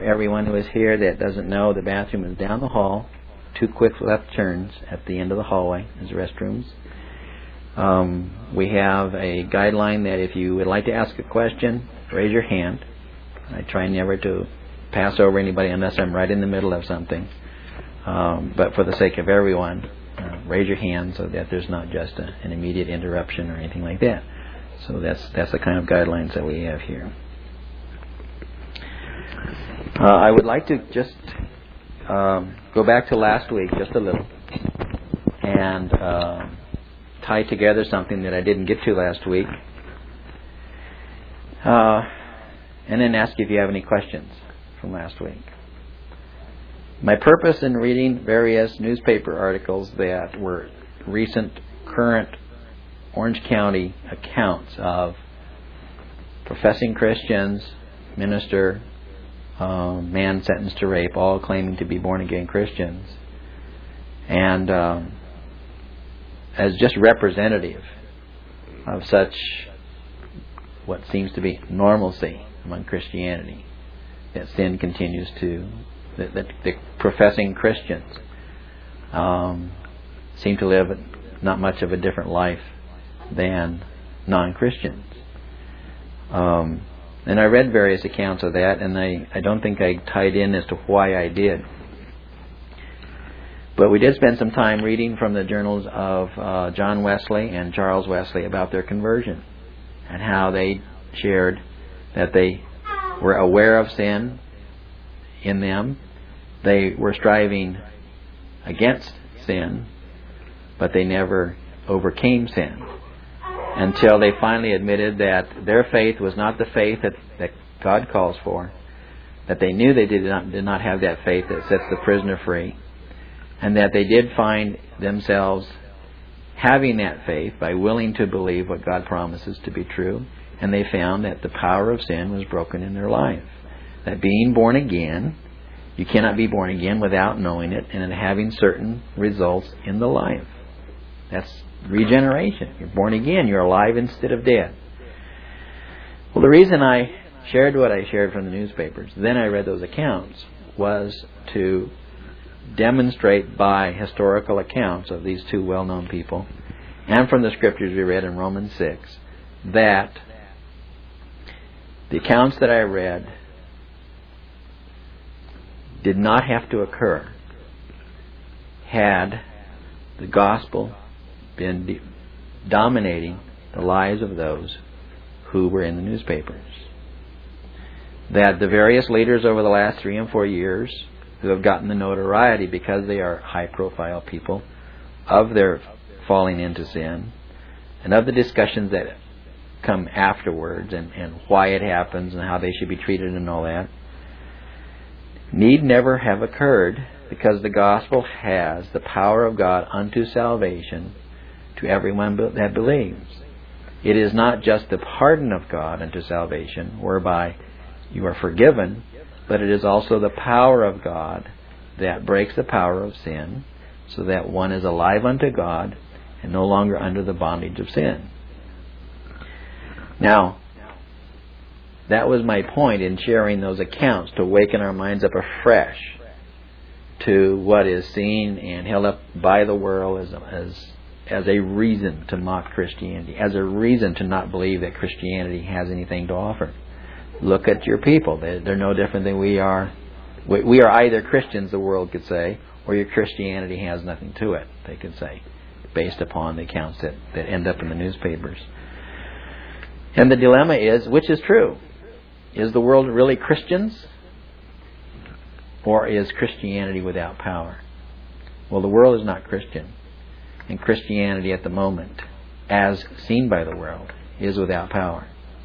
for everyone who is here that doesn't know, the bathroom is down the hall, 2 quick left turns at the end of the hallway is restrooms. We have a guideline that if you would like to ask a question, raise your hand. I try never to pass over anybody unless I'm right in the middle of something. But for the sake of everyone, raise your hand so that there's not just an immediate interruption or anything like that. So that's the kind of guidelines that we have here. I would like to just go back to last week just a little and tie together something that I didn't get to last week, and then ask if you have any questions from last week. My purpose in reading various newspaper articles that were recent, current Orange County accounts of professing Christians, minister, man sentenced to rape, all claiming to be born-again Christians, and as just representative of such what seems to be normalcy among Christianity, that sin continues to, that the professing Christians seem to live not much of a different life than non-Christians. And I read various accounts of that, and I don't think I tied in as to why I did. But we did spend some time reading from the journals of John Wesley and Charles Wesley about their conversion and how they shared that they were aware of sin in them. They were striving against sin, but they never overcame sin until they finally admitted that their faith was not the faith that God calls for, that they knew they did not have that faith that sets the prisoner free, and that they did find themselves having that faith by willing to believe what God promises to be true, and they found that the power of sin was broken in their life. That being born again, you cannot be born again without knowing it and having certain results in the life. That's regeneration. You're born again. You're alive instead of dead. Well, the reason I shared what I shared from the newspapers, then I read those accounts, was to demonstrate by historical accounts of these two well-known people, and from the scriptures we read in Romans 6, that the accounts that I read did not have to occur had the gospel been dominating the lives of those who were in the newspapers. That the various leaders over the last 3 and 4 years who have gotten the notoriety because they are high-profile people of their falling into sin and of the discussions that come afterwards and why it happens and how they should be treated and all that, need never have occurred because the gospel has the power of God unto salvation to everyone that believes. It is not just the pardon of God unto salvation, whereby you are forgiven, but it is also the power of God that breaks the power of sin, so that one is alive unto God and no longer under the bondage of sin. Now, that was my point in sharing those accounts, to waken our minds up afresh to what is seen and held up by the world as a reason to mock Christianity, as a reason to not believe that Christianity has anything to offer. Look at your people. They're no different than we are. We are either Christians, the world could say, or your Christianity has nothing to it, they could say, based upon the accounts that end up in the newspapers. And the dilemma is, which is true? Is the world really Christians? Or is Christianity without power? Well, the world is not Christian. And Christianity at the moment, as seen by the world, is without power.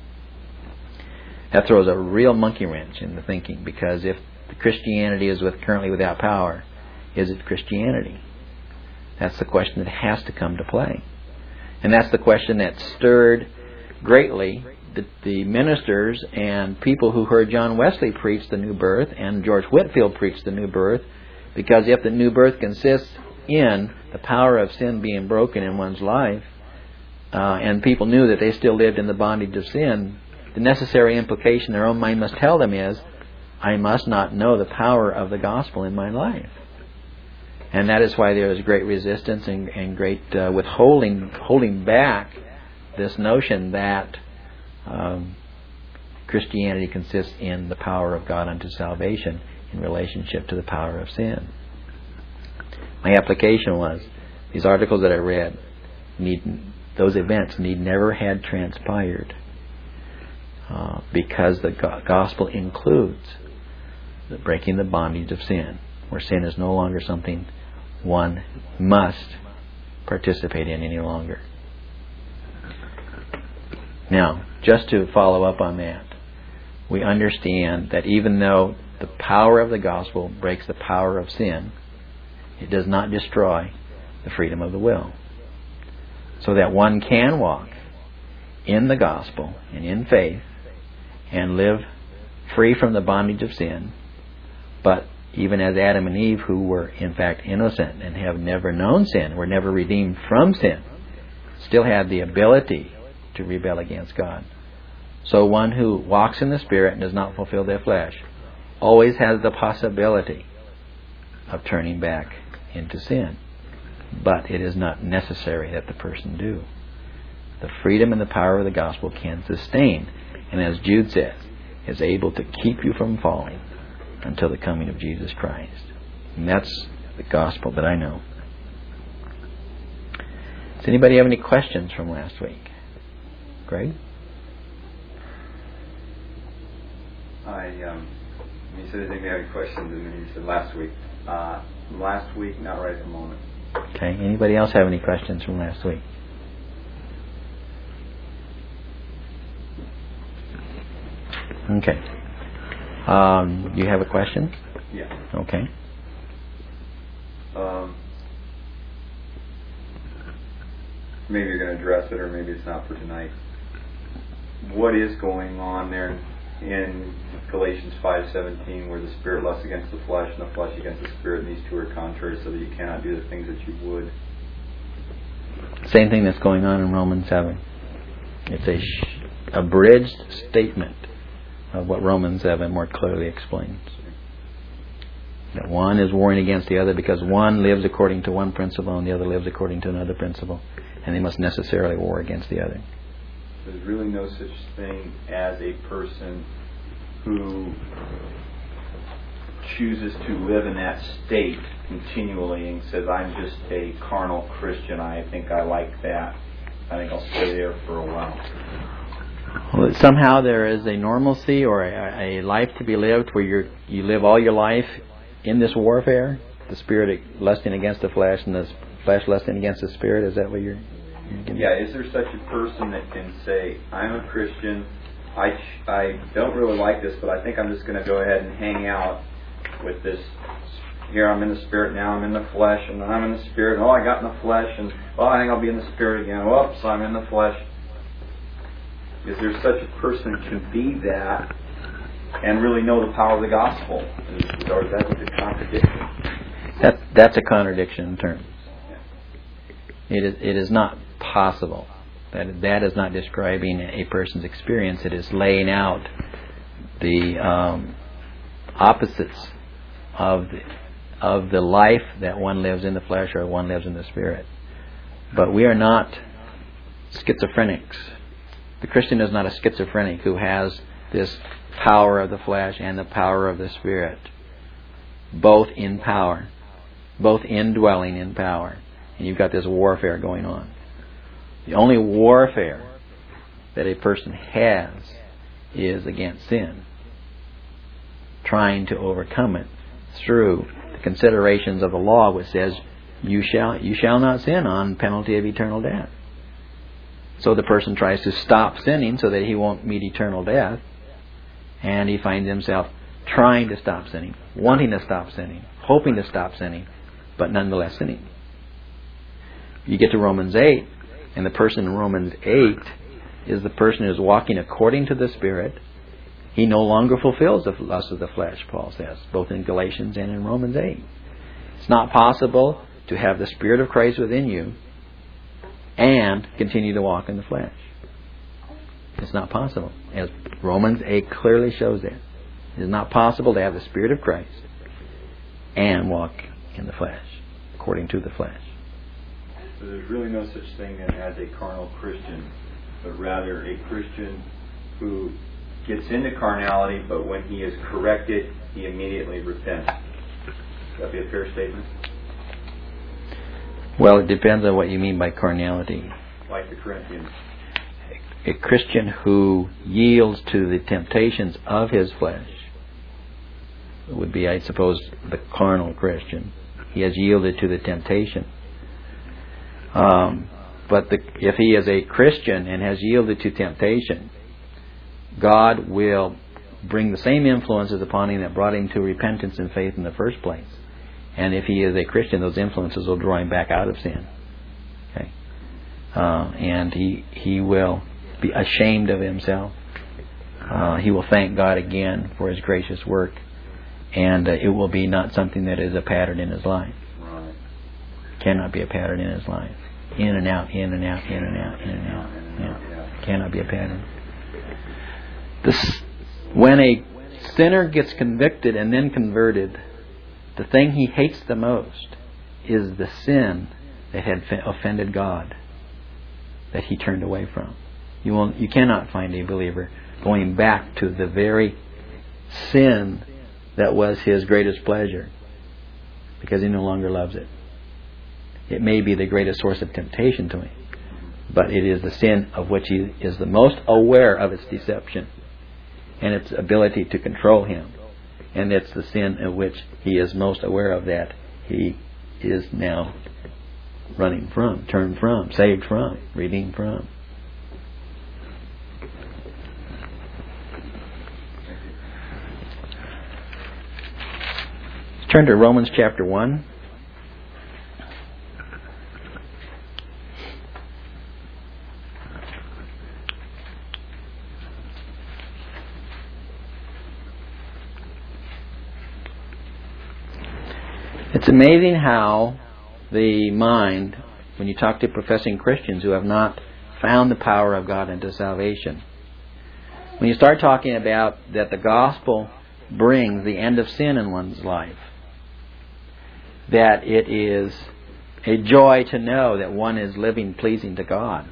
That throws a real monkey wrench in the thinking, because if Christianity is currently without power, is it Christianity? That's the question that has to come to play. And that's the question that stirred greatly the ministers and people who heard John Wesley preach the new birth and George Whitefield preach the new birth, because if the new birth consists in the power of sin being broken in one's life, and people knew that they still lived in the bondage of sin, the necessary implication their own mind must tell them is, I must not know the power of the gospel in my life. And that is why there is great resistance and great holding back this notion that Christianity consists in the power of God unto salvation in relationship to the power of sin. My application was, these articles that I read, those events need never had transpired because the gospel includes the breaking the bondage of sin, where sin is no longer something one must participate in any longer. Now, just to follow up on that, we understand that even though the power of the gospel breaks the power of sin, it does not destroy the freedom of the will. So that one can walk in the gospel and in faith and live free from the bondage of sin, but even as Adam and Eve, who were in fact innocent and have never known sin, were never redeemed from sin, still had the ability to rebel against God. So one who walks in the Spirit and does not fulfill their flesh always has the possibility of turning back into sin. But it is not necessary that the person do. The freedom and the power of the gospel can sustain, and as Jude says, is able to keep you from falling until the coming of Jesus Christ. And that's the gospel that I know. Does anybody have any questions from last week? Greg? You said I didn't have any questions, and then you said last week. Last week, not right at the moment. Okay. Anybody else have any questions from last week? Okay. You have a question? Yeah. Okay. Maybe you're going to address it, or maybe it's not for tonight. What is going on there in Galatians 5:17, where the spirit lusts against the flesh and the flesh against the spirit, and these two are contrary, so that you cannot do the things that you would? Same thing that's going on in Romans 7. It's a abridged statement of what Romans 7 more clearly explains. That one is warring against the other because one lives according to one principle and the other lives according to another principle, and they must necessarily war against the other. There's really no such thing as a person who chooses to live in that state continually and says, I'm just a carnal Christian, I think I like that, I think I'll stay there for a while. Well, somehow there is a normalcy or a life to be lived where you live all your life in this warfare, the spirit lusting against the flesh and the flesh lusting against the spirit. Is that what you're getting? Yeah, is there such a person that can say, I'm a Christian, I don't really like this, but I think I'm just going to go ahead and hang out with this. Here I'm in the spirit, now I'm in the flesh, and then I'm in the spirit, I got in the flesh, and I think I'll be in the spirit again. Whoops, I'm in the flesh. Is there such a person who can be that and really know the power of the gospel? Or is that a contradiction? That's a contradiction in terms. It is not possible. That is not describing a person's experience. It is laying out the opposites of the life that one lives in the flesh or one lives in the spirit. But we are not schizophrenics. The Christian is not a schizophrenic who has this power of the flesh and the power of the spirit, both in power, both indwelling in power. And you've got this warfare going on. The only warfare that a person has is against sin, trying to overcome it through the considerations of the law, which says you shall not sin on penalty of eternal death. So the person tries to stop sinning so that he won't meet eternal death, and he finds himself trying to stop sinning, wanting to stop sinning, hoping to stop sinning, but nonetheless sinning. You get to Romans 8, and the person in Romans 8 is the person who is walking according to the Spirit. He no longer fulfills the lust of the flesh, Paul says, both in Galatians and in Romans 8. It's not possible to have the Spirit of Christ within you and continue to walk in the flesh. It's not possible, as Romans 8 clearly shows that. It is not possible to have the Spirit of Christ and walk in the flesh, according to the flesh. So there's really no such thing as a carnal Christian, but rather a Christian who gets into carnality, but when he is corrected, he immediately repents. Would that be a fair statement? Well, it depends on what you mean by carnality. Like the Corinthians. A Christian who yields to the temptations of his flesh would be, I suppose, the carnal Christian. He has yielded to the temptation. But if he is a Christian and has yielded to temptation, God will bring the same influences upon him that brought him to repentance and faith in the first place. And if he is a Christian, those influences will draw him back out of sin. Okay, and he will be ashamed of himself. He will thank God again for His gracious work, and it will be not something that is a pattern in his life. Right. Cannot be a pattern in his life. In and out, in and out, in and out, in and out. Yeah. Cannot be a pattern. When a sinner gets convicted and then converted, the thing he hates the most is the sin that had offended God, that he turned away from. You cannot find a believer going back to the very sin that was his greatest pleasure, because he no longer loves it. It may be the greatest source of temptation to him, but it is the sin of which he is the most aware of its deception and its ability to control him. And it's the sin of which he is most aware of that he is now running from, turned from, saved from, redeemed from. Let's turn to Romans chapter 1. It's amazing how the mind, when you talk to professing Christians who have not found the power of God into salvation, when you start talking about that the gospel brings the end of sin in one's life, that it is a joy to know that one is living pleasing to God,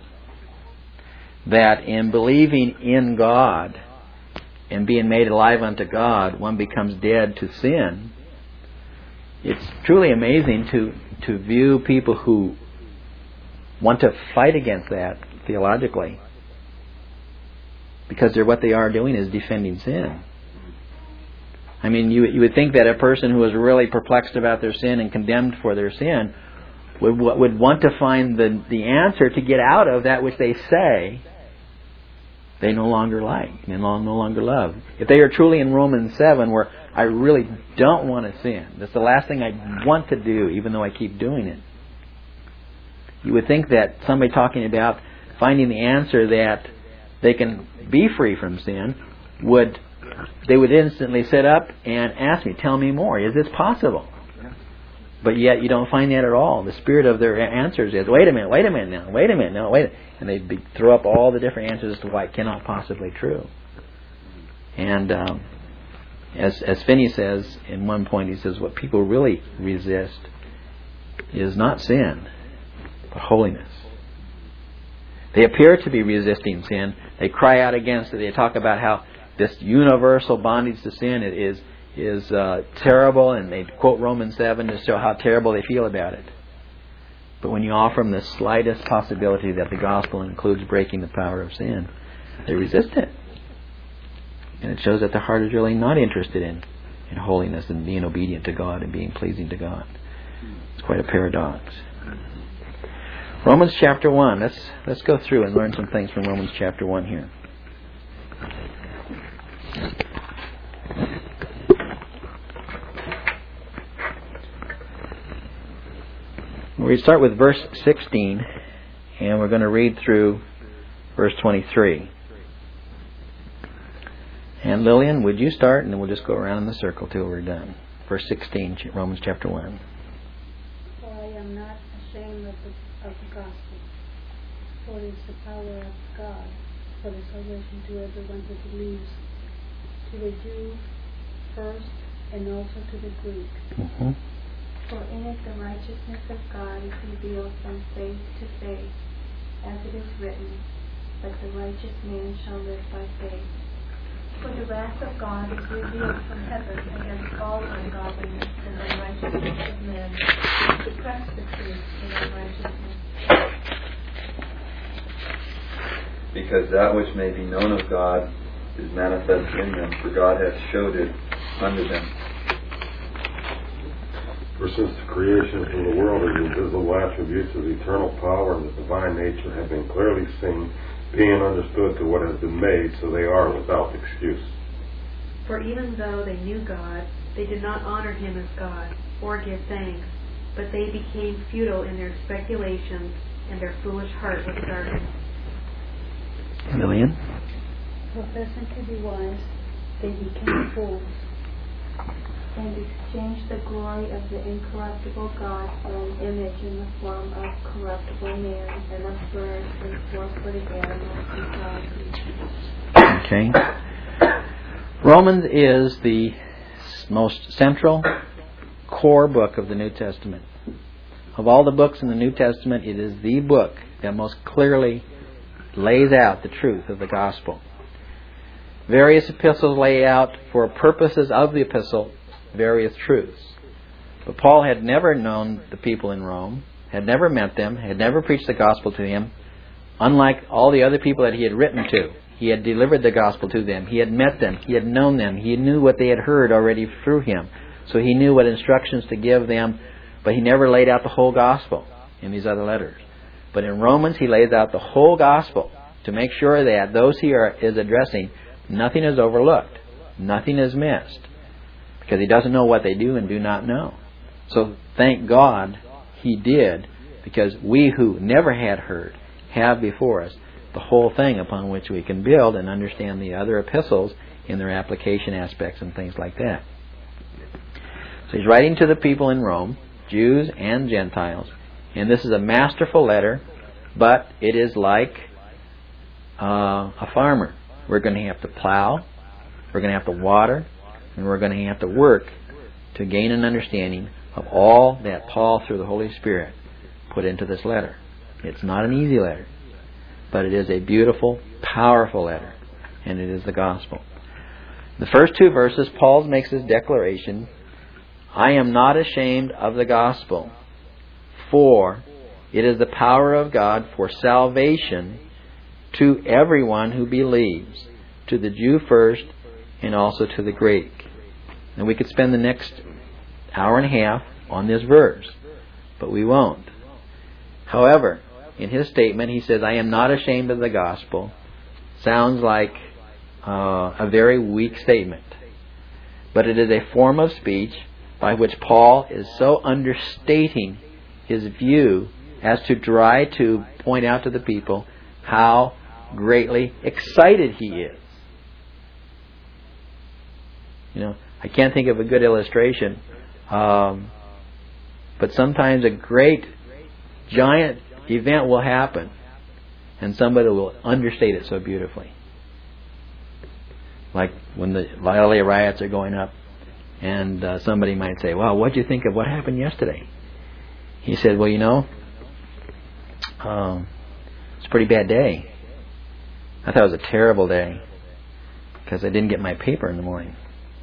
that in believing in God and being made alive unto God, one becomes dead to sin. It's truly amazing to view people who want to fight against that theologically, because what they are doing is defending sin. I mean, you would think that a person who is really perplexed about their sin and condemned for their sin would want to find the answer to get out of that which they say they no longer like and no longer love. If they are truly in Romans 7, where I really don't want to sin, that's the last thing I want to do, even though I keep doing it, you would think that somebody talking about finding the answer that they can be free from sin would instantly sit up and ask me, tell me more. Is this possible? But yet you don't find that at all. The spirit of their answers is, wait a minute. And they throw up all the different answers as to why it cannot possibly be true. And as Finney says, in one point he says, what people really resist is not sin, but holiness. They appear to be resisting sin. They cry out against it. They talk about how this universal bondage to sin is terrible, and they quote Romans 7 to show how terrible they feel about it. But when you offer them the slightest possibility that the gospel includes breaking the power of sin, they resist it. And it shows that their heart is really not interested in holiness and being obedient to God and being pleasing to God. It's quite a paradox. Romans chapter 1. Let's go through and learn some things from Romans chapter 1 here. We start with verse 16, and we're going to read through verse 23. And Lillian, would you start, and then we'll just go around in the circle till we're done. Verse 16, Romans chapter 1. For I am not ashamed of the gospel, for it is the power of God for the salvation to everyone who believes, to the Jew first and also to the Greek. Mm-hmm. For in it the righteousness of God is revealed from faith to faith, as it is written, but the righteous man shall live by faith. For the wrath of God is revealed from heaven against all ungodliness and unrighteousness of men, who suppress the truth in unrighteousness. Because that which may be known of God is manifest in them, for God hath showed it unto them. For since the creation of the world, the invisible attributes of eternal power and the divine nature have been clearly seen, being understood to what has been made, so they are without excuse. For even though they knew God, they did not honor him as God, or give thanks, but they became futile in their speculations, and their foolish heart was darkened. Lillian? Professing to be wise, they became fools, and exchanged the glory of the incorruptible God for an image in the form of corruptible man, and of birds, and four-footed animals, and wild creatures. Okay. Romans is the most central, core book of the New Testament. Of all the books in the New Testament, it is the book that most clearly lays out the truth of the gospel. Various epistles lay out, for purposes of the epistle, various truths. But Paul had never known the people in Rome, had never met them, had never preached the gospel to him, unlike all the other people that he had written to. He had delivered the gospel to them. He had met them. He had known them. He knew what they had heard already through him. So he knew what instructions to give them, but he never laid out the whole gospel in these other letters. But in Romans, he lays out the whole gospel to make sure that those he is addressing, nothing is overlooked. Nothing is missed. Because he doesn't know what they do and do not know. So thank God he did, because we who never had heard have before us the whole thing upon which we can build and understand the other epistles in their application aspects and things like that. So he's writing to the people in Rome, Jews and Gentiles, and this is a masterful letter, but it is like a farmer. We're going to have to plow, we're going to have to water, and we're going to have to work to gain an understanding of all that Paul, through the Holy Spirit, put into this letter. It's not an easy letter, but it is a beautiful, powerful letter, and it is the gospel. The first two verses, Paul makes his declaration, I am not ashamed of the gospel, for it is the power of God for salvation to everyone who believes, to the Jew first, and also to the Greek. And we could spend the next hour and a half on this verse, but we won't. However, in his statement, he says, I am not ashamed of the gospel. Sounds like a very weak statement. But it is a form of speech by which Paul is so understating his view as to try to point out to the people how greatly excited he is. You know, I can't think of a good illustration, but sometimes a great, giant event will happen, and somebody will understate it so beautifully. Like when the LA riots are going up, and somebody might say, well, what do you think of what happened yesterday? He said, well, you know, it's a pretty bad day. I thought it was a terrible day because I didn't get my paper in the morning.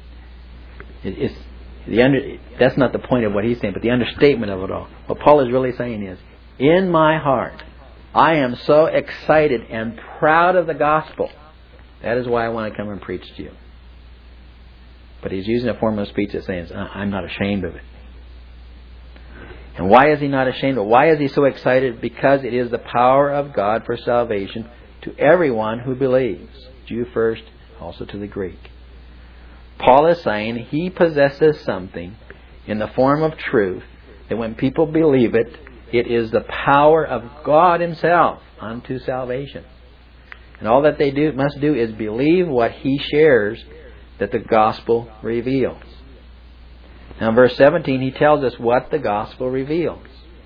That's not the point of what he's saying, but the understatement of it all. What Paul is really saying is, in my heart, I am so excited and proud of the gospel. That is why I want to come and preach to you. But he's using a form of speech that says, I'm not ashamed of it. And why is he not ashamed of it? Why is he so excited? Because it is the power of God for salvation to everyone who believes. Jew first, also to the Greek. Paul is saying he possesses something in the form of truth that when people believe it, it is the power of God Himself unto salvation. And all that they must do is believe what he shares that the gospel reveals. Now in verse 17 he tells us what the gospel reveals.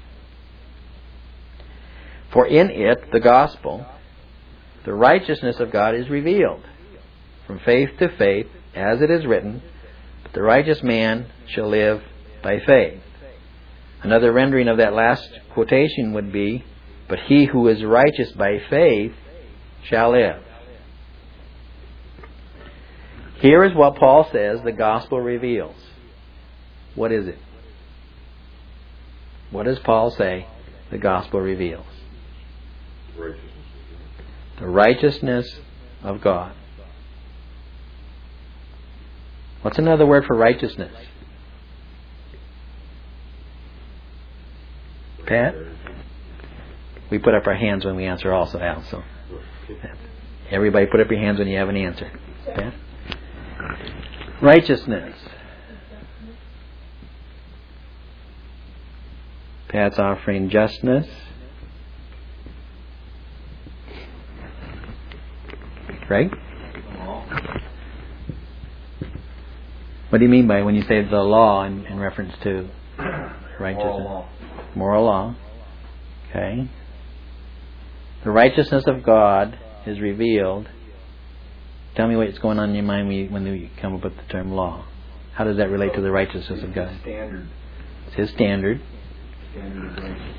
For in it, the gospel, the righteousness of God is revealed from faith to faith, as it is written, the righteous man shall live by faith. Another rendering of that last quotation would be, but he who is righteous by faith shall live. Here is what Paul says the gospel reveals. What is it? What does Paul say the gospel reveals? The righteousness of God. What's another word for righteousness? Pat? We put up our hands when we answer also, Al. So everybody put up your hands when you have an answer. Pat? Righteousness. Pat's offering justness. Right? What do you mean by when you say the law in reference to righteousness? Moral law. Okay. The righteousness of God is revealed. Tell me what's going on in your mind when you come up with the term law. How does that relate to the righteousness of God? Standard. It's His standard. Standard of righteousness.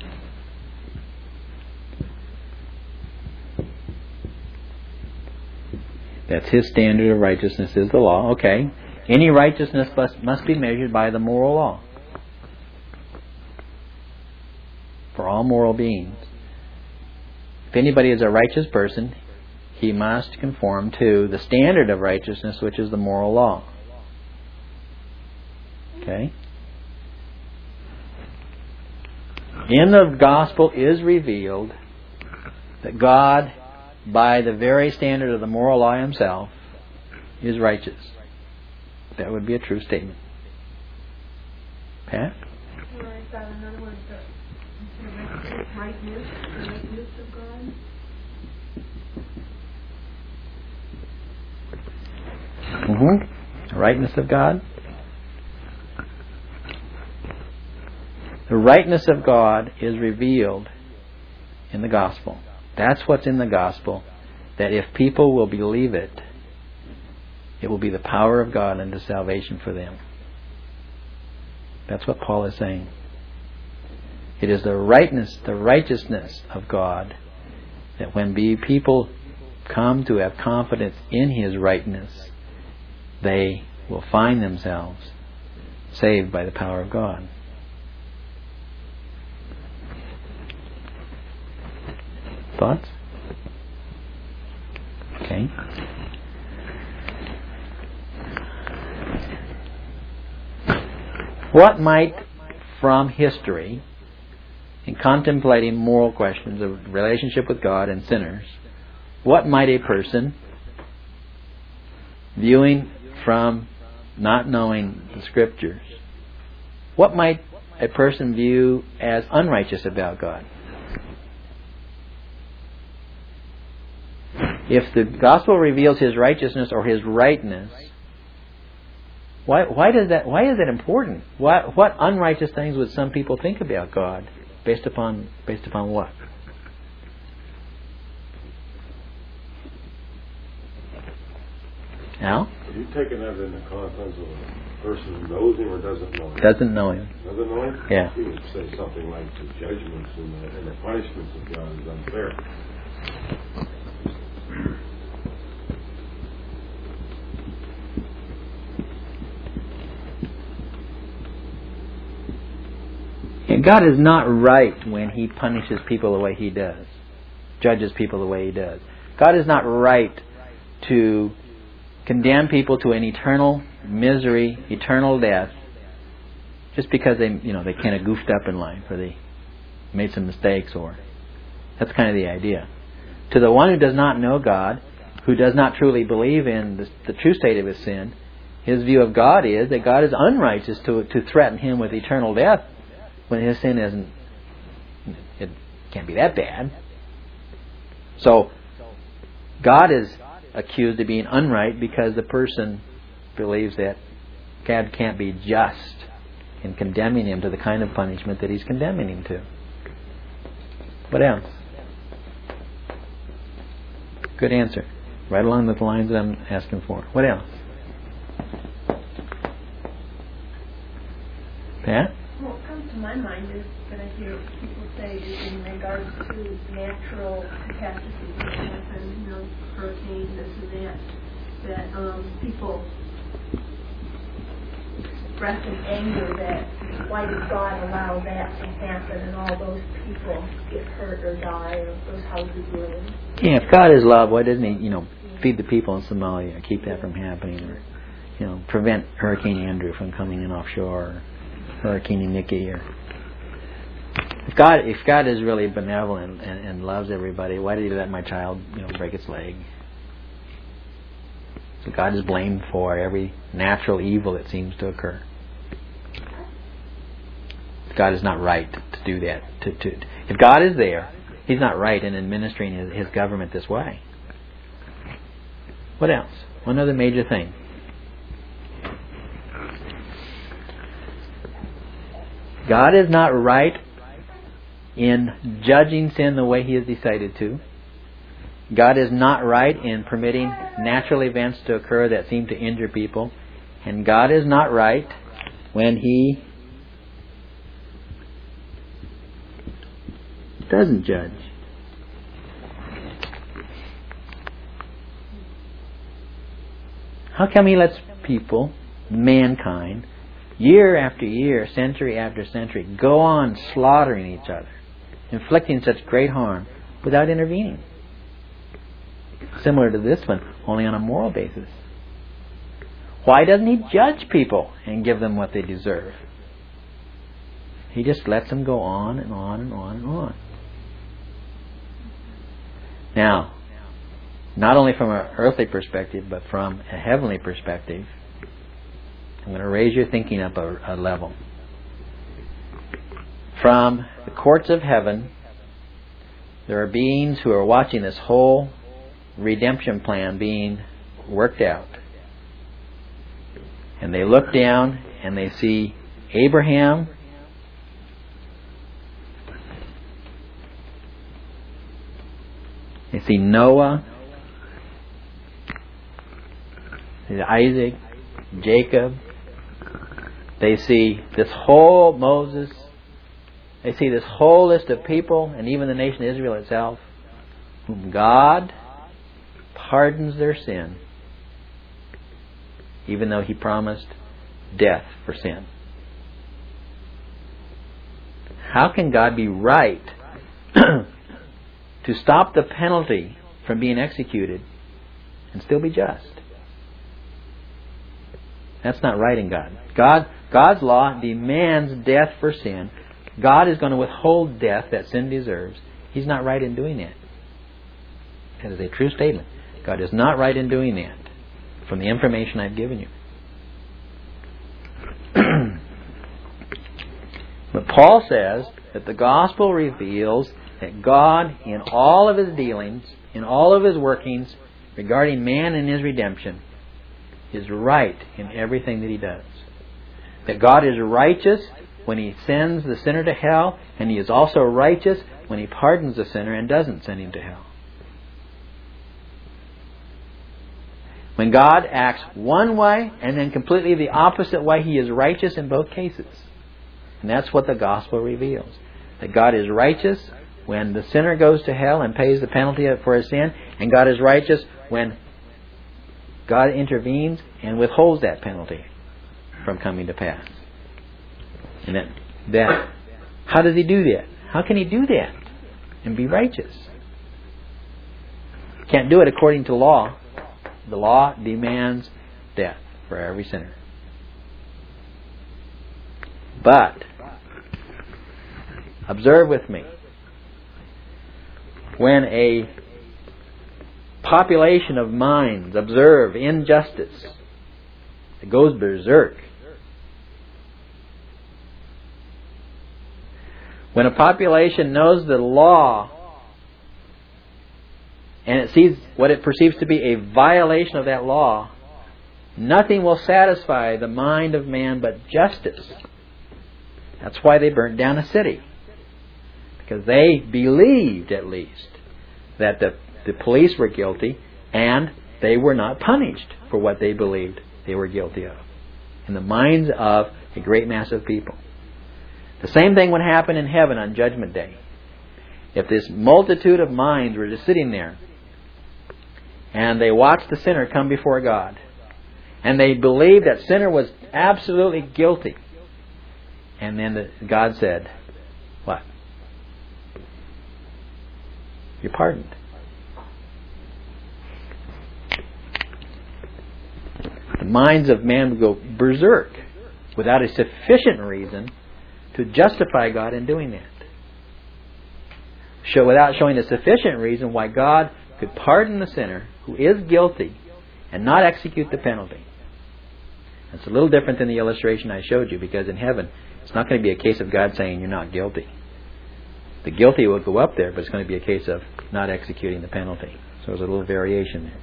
That's His standard of righteousness is the law. Okay. Any righteousness must be measured by the moral law. For all moral beings. If anybody is a righteous person, he must conform to the standard of righteousness, which is the moral law. Okay? In the gospel is revealed that God, by the very standard of the moral law Himself, is righteous. That would be a true statement. Pat? Rightness of God. The rightness of God. The rightness of God is revealed in the gospel. That's what's in the gospel. That if people will believe it, it will be the power of God unto salvation for them. That's what Paul is saying. It is the righteousness of God that when people come to have confidence in His rightness, they will find themselves saved by the power of God. Thoughts? Okay. What might, from history, in contemplating moral questions of relationship with God and sinners, what might a person, viewing from not knowing the Scriptures, what might a person view as unrighteous about God? If the gospel reveals His righteousness or His rightness, why is that important? What unrighteous things would some people think about God? Based upon what? Al? Are you taking that in the context of a person knows Him or doesn't know Him? Doesn't know Him. Doesn't know Him? Yeah. He would say something like the judgments and the punishments of God is unfair. And God is not right when He punishes people the way He does, judges people the way He does. God is not right to condemn people to an eternal misery, eternal death, just because they kind of goofed up in life or they made some mistakes, or that's kind of the idea. To the one who does not know God, who does not truly believe in the true state of his sin, his view of God is that God is unrighteous to threaten him with eternal death when his sin it can't be that bad. So God is accused of being unright because the person believes that God can't be just in condemning him to the kind of punishment that He's condemning him to. What else? Good answer. Right along the lines that I'm asking for. What else? Pat? What comes to my mind is that I hear people say is in regards to natural catastrophes that happen, you know, hurricanes, this and that people express in anger that why did God allow that to happen and all those people get hurt or die or those houses ruined. Yeah, if God is love, why doesn't He, feed the people in Somalia or keep that from happening, or prevent Hurricane Andrew from coming in offshore, or Hurricane Nikki, or if God is really benevolent and loves everybody, why did He let my child break its leg? So God is blamed for every natural evil that seems to occur. God is not right to do that. If God is there, He's not right in administering His government this way. What else? One other major thing. God is not right in judging sin the way He has decided to. God is not right in permitting natural events to occur that seem to injure people. And God is not right when He doesn't judge. How come He lets people, mankind, year after year, century after century, go on slaughtering each other, inflicting such great harm without intervening? Similar to this one, only on a moral basis. Why doesn't He judge people and give them what they deserve? He just lets them go on and on and on and on. Now, not only from an earthly perspective, but from a heavenly perspective, I'm going to raise your thinking up a level. From the courts of heaven, there are beings who are watching this whole redemption plan being worked out. And they look down and they see Abraham, they see Noah, they see Isaac, Jacob. They see this whole Moses. They see this whole list of people, and even the nation of Israel itself, whom God pardons their sin, even though He promised death for sin. How can God be right to stop the penalty from being executed and still be just? That's not right in God. God's law demands death for sin. God is going to withhold death that sin deserves. He's not right in doing that. That is a true statement. God is not right in doing that, from the information I've given you. But Paul says that the gospel reveals that God, in all of His dealings, in all of His workings regarding man and his redemption, is right in everything that He does. That God is righteous when He sends the sinner to hell, and He is also righteous when He pardons the sinner and doesn't send him to hell. When God acts one way and then completely the opposite way, He is righteous in both cases. And that's what the gospel reveals. That God is righteous when the sinner goes to hell and pays the penalty for his sin, and God is righteous when God intervenes and withholds that penalty from coming to pass. And that how does He do that? How can He do that and be righteous? Can't do it according to law. The law demands death for every sinner. But observe with me. When a population of minds observe injustice, it goes berserk. When a population knows the law and it sees what it perceives to be a violation of that law, nothing will satisfy the mind of man but justice. That's why they burnt down a city. Because they believed, at least, that the police were guilty, and they were not punished for what they believed they were guilty of in the minds of a great mass of people. The same thing would happen in heaven on Judgment Day. If this multitude of minds were just sitting there and they watched the sinner come before God and they believed that sinner was absolutely guilty, and then God said, what? You're pardoned. The minds of man would go berserk without a sufficient reason to justify God in doing that. Without showing a sufficient reason why God could pardon the sinner who is guilty and not execute the penalty. It's a little different than the illustration I showed you, because in heaven it's not going to be a case of God saying you're not guilty. The guilty will go up there, but it's going to be a case of not executing the penalty. So there's a little variation there.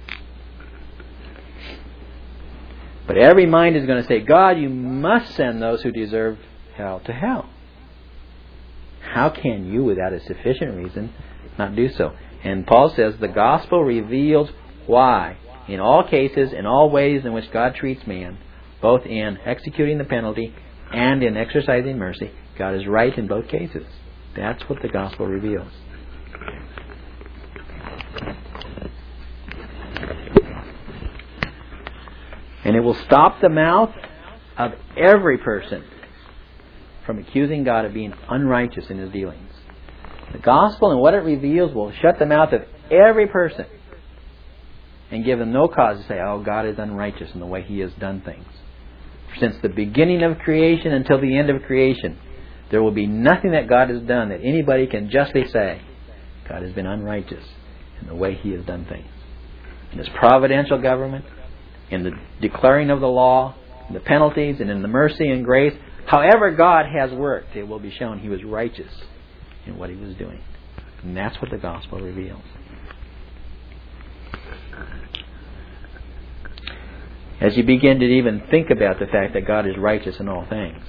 But every mind is going to say, God, you must send those who deserve hell to hell. How can you, without a sufficient reason, not do so? And Paul says the gospel reveals why, in all cases, in all ways in which God treats man, both in executing the penalty and in exercising mercy, God is right in both cases. That's what the gospel reveals. And it will stop the mouth of every person from accusing God of being unrighteous in His dealings. The gospel and what it reveals will shut the mouth of every person and give them no cause to say, oh, God is unrighteous in the way He has done things. Since the beginning of creation until the end of creation, there will be nothing that God has done that anybody can justly say, God has been unrighteous in the way He has done things. In His providential government, in the declaring of the law, in the penalties, and in the mercy and grace, however God has worked, it will be shown He was righteous in what He was doing. And that's what the gospel reveals. As you begin to even think about the fact that God is righteous in all things,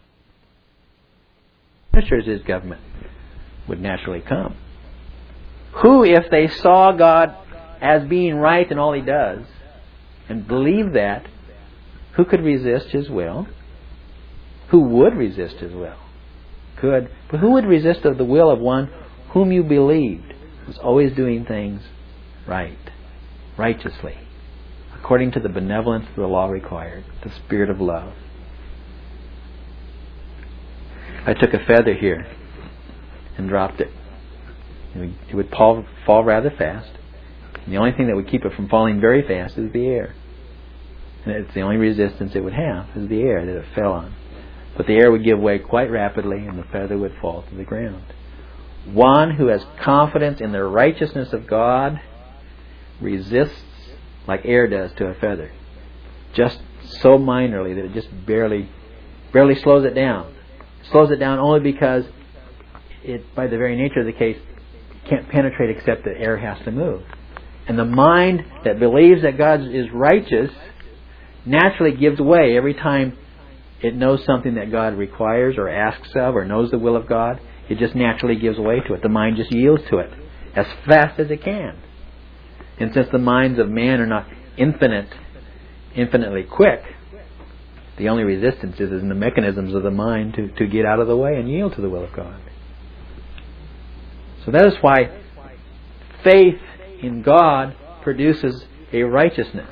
ministers His government would naturally come. Who, if they saw God as being right in all He does, and believe that, who could resist His will? Who would resist His will? Could. But who would resist of the will of one whom you believed was always doing things right, righteously, according to the benevolence the law required, the spirit of love? I took a feather here and dropped it. It would fall rather fast. And the only thing that would keep it from falling very fast is the air. And it's the only resistance it would have is the air that it fell on. But the air would give way quite rapidly and the feather would fall to the ground. One who has confidence in the righteousness of God resists like air does to a feather. Just so minorly that it just barely slows it down. It slows it down only because it, by the very nature of the case, can't penetrate except the air has to move. And the mind that believes that God is righteous naturally gives way every time it knows something that God requires or asks of or knows the will of God. It just naturally gives way to it. The mind just yields to it as fast as it can. And since the minds of man are not infinitely quick, the only resistance is in the mechanisms of the mind to get out of the way and yield to the will of God. So that is why faith in God produces a righteousness.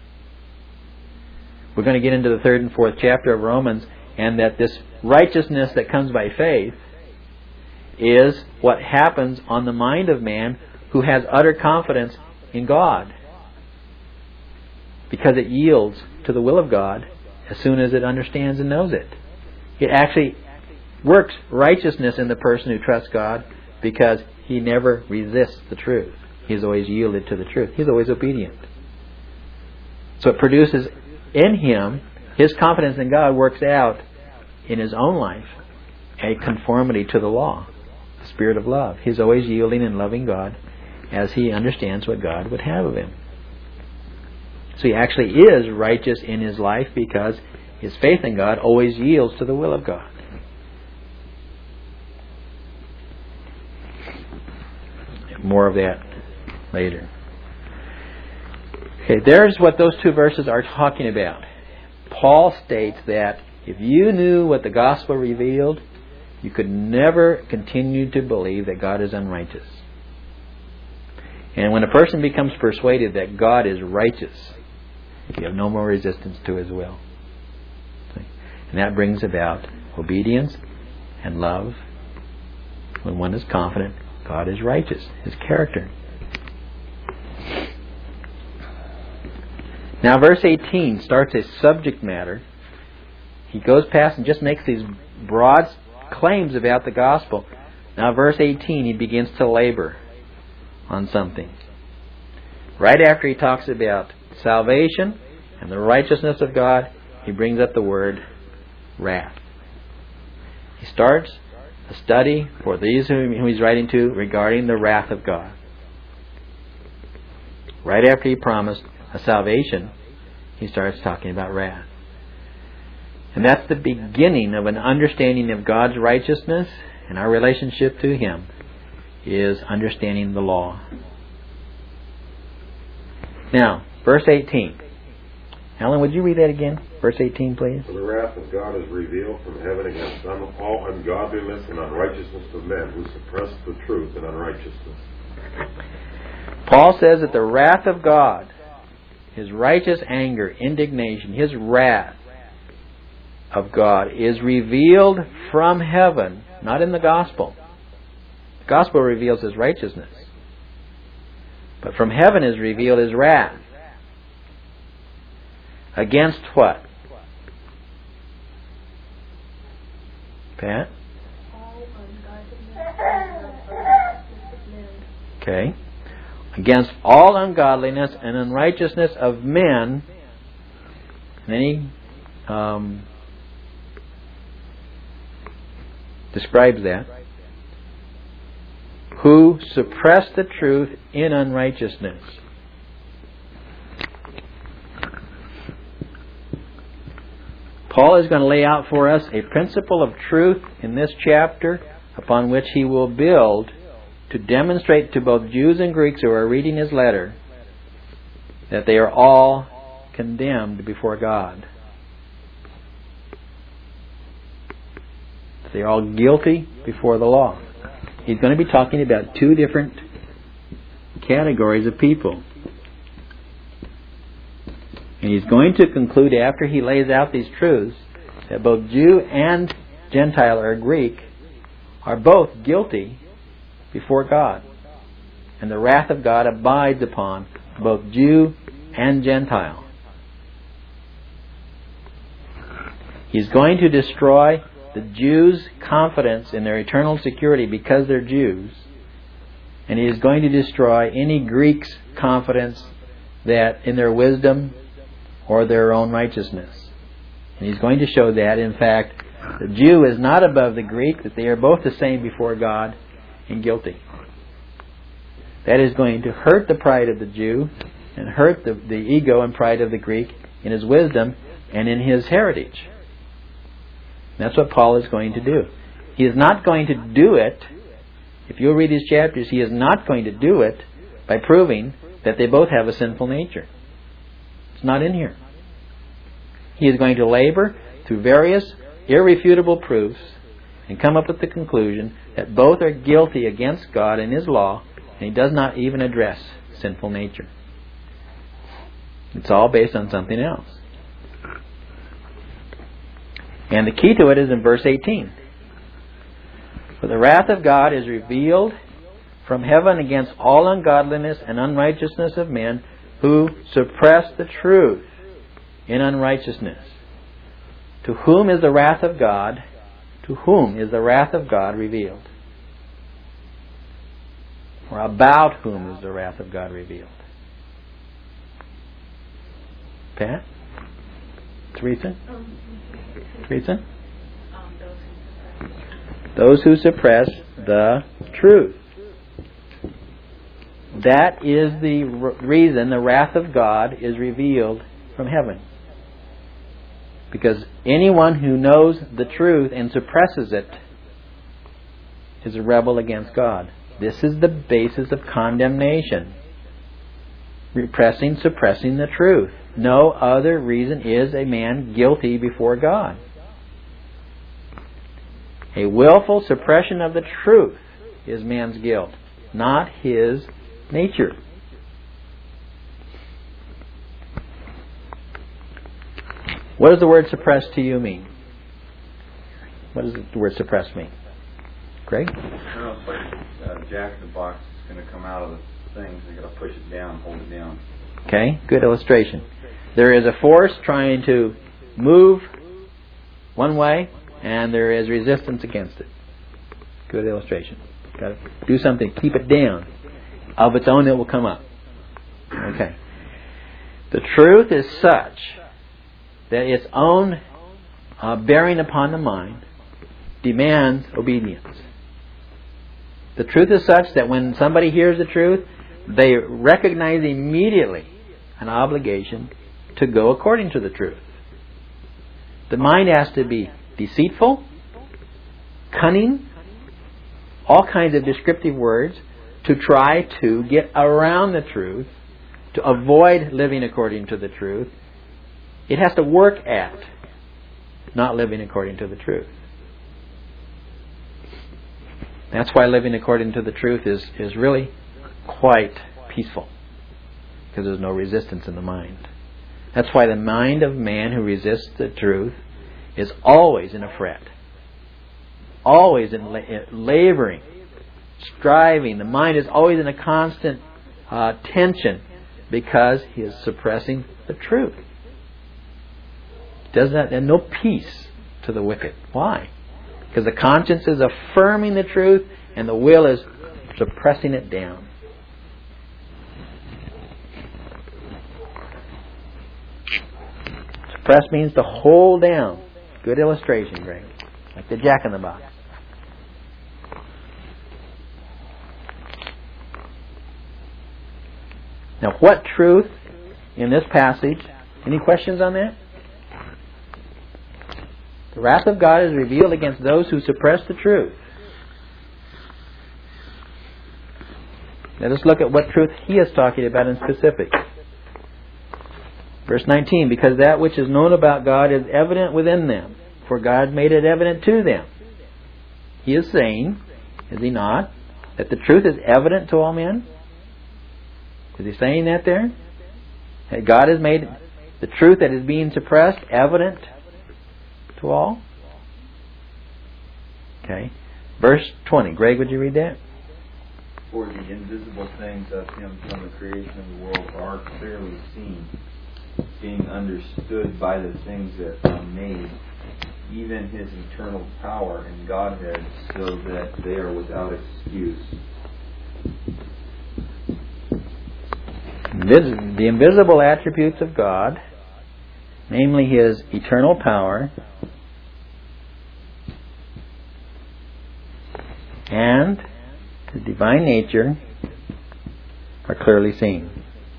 We're going to get into the 3rd and 4th chapter of Romans, and that this righteousness that comes by faith is what happens on the mind of man who has utter confidence in God, because it yields to the will of God as soon as it understands and knows it. It actually works righteousness in the person who trusts God because he never resists the truth. He's always yielded to the truth. He's always obedient. So it produces in him, his confidence in God works out in his own life a conformity to the law, the spirit of love. He's always yielding and loving God as he understands what God would have of him. So he actually is righteous in his life because his faith in God always yields to the will of God. More of that later. Okay, there's what those two verses are talking about. Paul states that If you knew what the gospel revealed, you could never continue to believe that God is unrighteous. And when a person becomes persuaded that God is righteous, you have no more resistance to His will. And that brings about obedience and love when one is confident God is righteous, His character. Now verse 18 starts a subject matter. He goes past and just makes these broad claims about the gospel. Now verse 18 he begins to labor on something. Right after he talks about salvation and the righteousness of God, he brings up the word wrath. He starts a study for these whom he's writing to regarding the wrath of God. Right after he promised a salvation, he starts talking about wrath. And that's the beginning of an understanding of God's righteousness, and our relationship to Him is understanding the law. Now, verse 18. Alan, would you read that again? Verse 18, please. For the wrath of God is revealed from heaven against all ungodliness and unrighteousness of men who suppress the truth in unrighteousness. Paul says that the wrath of God, His righteous anger, indignation, His wrath of God is revealed from heaven, not in the gospel. The gospel reveals His righteousness. But from heaven is revealed His wrath. Against what? Pat? Okay. Against all ungodliness and unrighteousness of men. And then he describes that. Who suppress the truth in unrighteousness. Paul is going to lay out for us a principle of truth in this chapter upon which he will build to demonstrate to both Jews and Greeks who are reading his letter that they are all condemned before God. They are all guilty before the law. He's going to be talking about two different categories of people. And he's going to conclude after he lays out these truths that both Jew and Gentile or Greek are both guilty before God. And the wrath of God abides upon both Jew and Gentile. He's going to destroy the Jews' confidence in their eternal security because they're Jews. And he is going to destroy any Greek's confidence that in their wisdom or their own righteousness. And he's going to show that, in fact, the Jew is not above the Greek, that they are both the same before God and guilty. That is going to hurt the pride of the Jew and hurt the ego and pride of the Greek in his wisdom and in his heritage. That's what Paul is going to do. He is not going to do it, if you'll read these chapters, he is not going to do it by proving that they both have a sinful nature. It's not in here. He is going to labor through various irrefutable proofs and come up with the conclusion that both are guilty against God and His law, and he does not even address sinful nature. It's all based on something else. And the key to it is in verse 18. For the wrath of God is revealed from heaven against all ungodliness and unrighteousness of men who suppress the truth in unrighteousness. To whom is the wrath of God? To whom is the wrath of God revealed? Or about whom is the wrath of God revealed? Pat? Teresa? Teresa? Those who suppress the truth. That is the reason the wrath of God is revealed from heaven. Because anyone who knows the truth and suppresses it is a rebel against God. This is the basis of condemnation. Suppressing the truth. No other reason is a man guilty before God. A willful suppression of the truth is man's guilt, not his nature. What does the word suppress to you mean? What does the word suppress mean? Greg? I don't know, it's like Jack in the Box is going to come out of the thing, so you got to push it down, hold it down. Okay, good illustration. There is a force trying to move one way, and there is resistance against it. Good illustration. Got to do something, keep it down. Of its own, it will come up. Okay. The truth is such that its own bearing upon the mind demands obedience. The truth is such that when somebody hears the truth, they recognize immediately an obligation to go according to the truth. The mind has to be deceitful, cunning, all kinds of descriptive words to try to get around the truth, to avoid living according to the truth. It has to work at not living according to the truth. That's why living according to the truth is really quite peaceful, because there's no resistance in the mind. That's why the mind of man who resists the truth is always in a fret, always in laboring, striving. The mind is always in a constant tension because he is suppressing the truth. Does that, and no peace to the wicked. Why? Because the conscience is affirming the truth and the will is suppressing it down. Suppress means to hold down. Good illustration, Greg. Like the Jack in the Box. Now, what truth in this passage? Any questions on that? The wrath of God is revealed against those who suppress the truth. Let us look at what truth he is talking about in specific. Verse 19, because that which is known about God is evident within them, for God made it evident to them. He is saying, is he not, that the truth is evident to all men? Is he saying that there? That God has made the truth that is being suppressed evident to all? Okay. Verse 20. Greg, would you read that? For the invisible things of him from the creation of the world are clearly seen, being understood by the things that are made, even his eternal power and Godhead, so that they are without excuse. The invisible attributes of God, namely his eternal power and his divine nature, are clearly seen.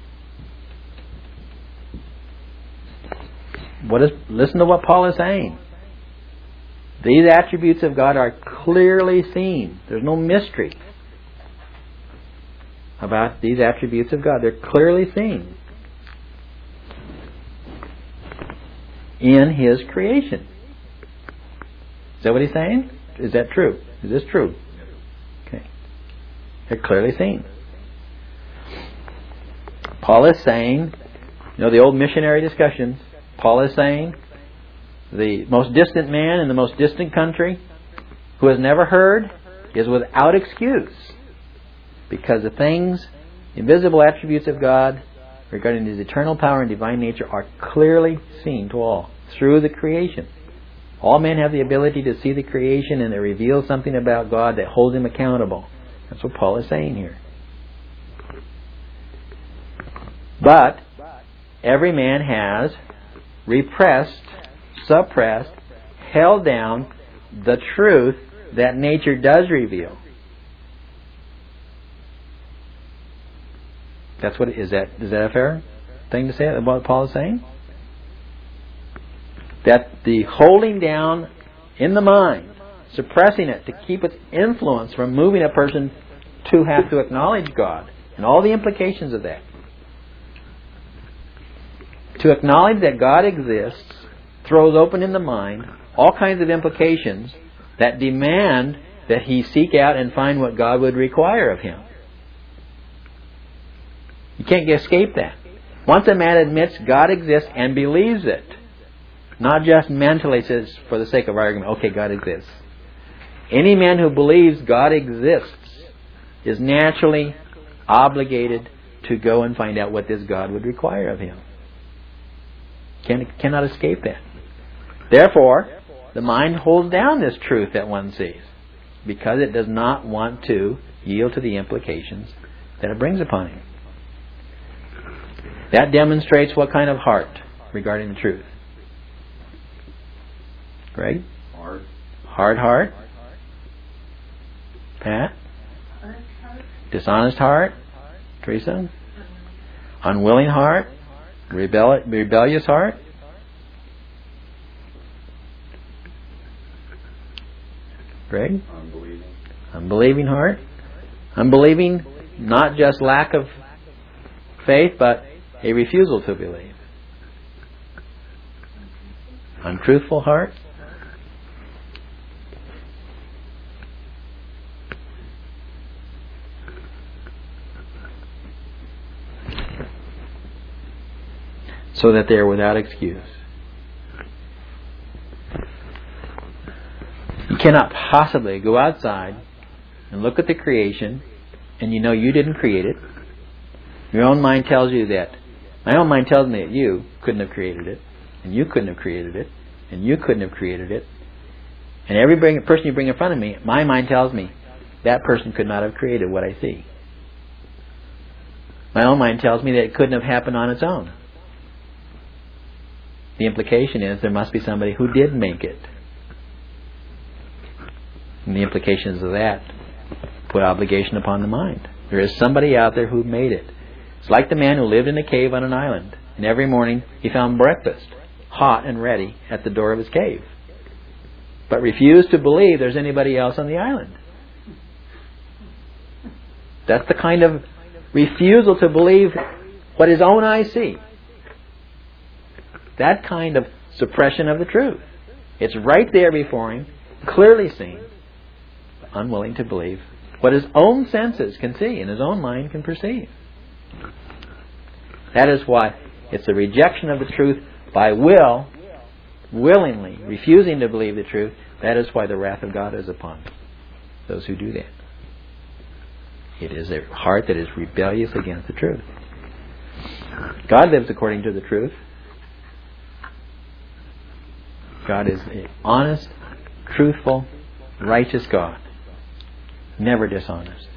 Listen to what Paul is saying. These attributes of God are clearly seen. There's no mystery about these attributes of God. They're clearly seen in his creation. Is that what he's saying? Is that true? Is this true? Okay. They're clearly seen. Paul is saying, the old missionary discussions, Paul is saying, the most distant man in the most distant country who has never heard is without excuse, because the things, invisible attributes of God regarding his eternal power and divine nature are clearly seen to all through the creation. All men have the ability to see the creation, and it reveals something about God that holds him accountable. That's what Paul is saying here. But every man has repressed, suppressed, held down the truth that nature does reveal. That's what is that a fair thing to say about what Paul is saying? That the holding down in the mind, suppressing it to keep its influence from moving a person to have to acknowledge God and all the implications of that. To acknowledge that God exists throws open in the mind all kinds of implications that demand that he seek out and find what God would require of him. You can't escape that. Once a man admits God exists and believes it, not just mentally says, for the sake of argument, okay, God exists. Any man who believes God exists is naturally obligated to go and find out what this God would require of him. Cannot escape that. Therefore, the mind holds down this truth that one sees, because it does not want to yield to the implications that it brings upon him. That demonstrates what kind of heart regarding the truth. Greg? Hard heart. Pat? Dishonest heart. Teresa? Unwilling heart. Rebellious heart. Greg? Unbelieving heart. Unbelieving, not just lack of faith, but a refusal to believe. Untruthful heart. So that they are without excuse. You cannot possibly go outside and look at the creation and you know you didn't create it. Your own mind tells you that. My own mind tells me that you couldn't have created it, and you couldn't have created it, and you couldn't have created it. And every person you bring in front of me, my mind tells me that person could not have created what I see. My own mind tells me that it couldn't have happened on its own. The implication is there must be somebody who did make it. And the implications of that put obligation upon the mind. There is somebody out there who made it. It's like the man who lived in a cave on an island, and every morning he found breakfast, hot and ready, at the door of his cave, but refused to believe there's anybody else on the island. That's the kind of refusal to believe what his own eyes see. That kind of suppression of the truth. It's right there before him, clearly seen, but unwilling to believe what his own senses can see and his own mind can perceive. That is why it's a rejection of the truth by willingly refusing to believe the truth. That is why the wrath of God is upon those who do that. It is a heart that is rebellious against the truth. God lives according to the truth. God is an honest, truthful, righteous God. Never dishonest.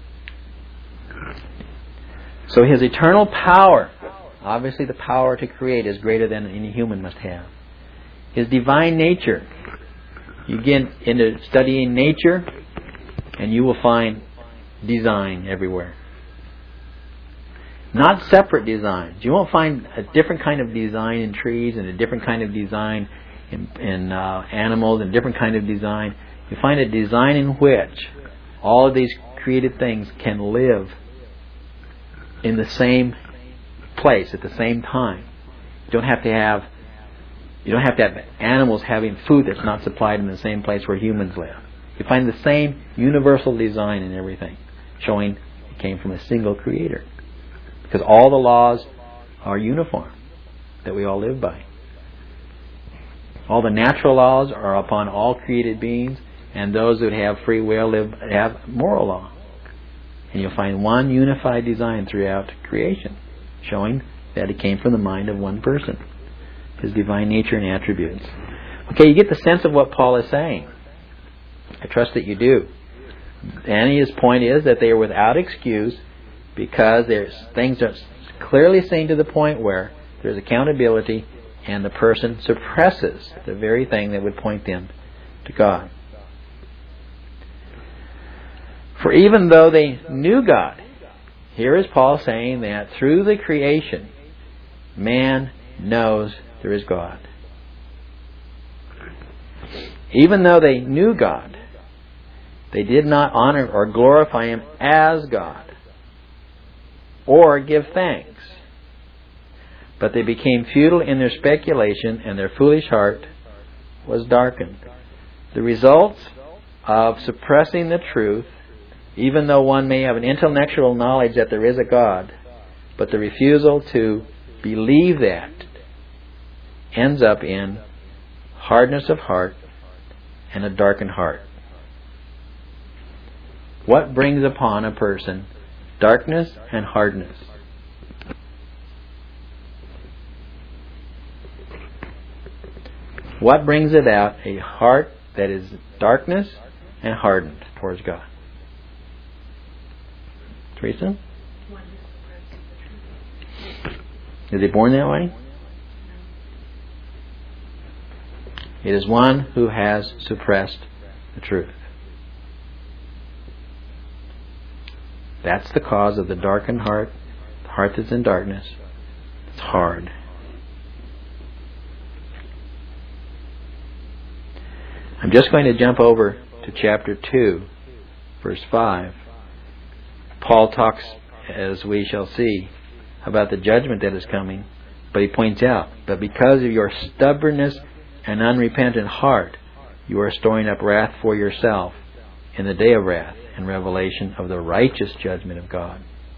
So His eternal power, obviously the power to create, is greater than any human must have. His divine nature, you get into studying nature and you will find design everywhere. Not separate designs. You won't find a different kind of design in trees and a different kind of design in animals and a different kind of design. You find a design in which all of these created things can live in the same place at the same time. You don't have to have animals having food that's not supplied in the same place where humans live. You find the same universal design in everything, showing it came from a single creator. Because all the laws are uniform that we all live by. All the natural laws are upon all created beings, and those that have free will have moral law. And you'll find one unified design throughout creation, showing that it came from the mind of one person, His divine nature and attributes. Okay, you get the sense of what Paul is saying. I trust that you do. And his point is that they are without excuse because things are clearly seen to the point where there's accountability and the person suppresses the very thing that would point them to God. For even though they knew God, here is Paul saying that through the creation, man knows there is God. Even though they knew God, they did not honor or glorify Him as God or give thanks. But they became futile in their speculation, and their foolish heart was darkened. The results of suppressing the truth, even though one may have an intellectual knowledge that there is a God, but the refusal to believe that ends up in hardness of heart and a darkened heart. What brings upon a person darkness and hardness? What brings about a heart that is darkness and hardened towards God? Teresa? Is he born that way? It is one who has suppressed the truth. That's the cause of the darkened heart, the heart that's in darkness. It's hard. I'm just going to jump over to chapter 2, verse 5. Paul talks, as we shall see, about the judgment that is coming, but he points out, but because of your stubbornness and unrepentant heart, you are storing up wrath for yourself in the day of wrath and revelation of the righteous judgment of God.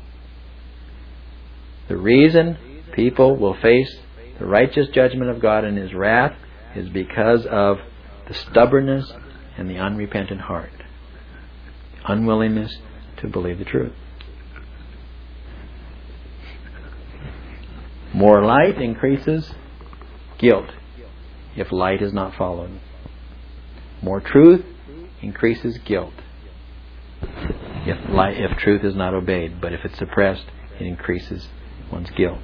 The reason people will face the righteous judgment of God and His wrath is because of the stubbornness and the unrepentant heart. Unwillingness to believe the truth. More light increases guilt if light is not followed. More truth increases guilt if truth is not obeyed. But if it's suppressed, it increases one's guilt.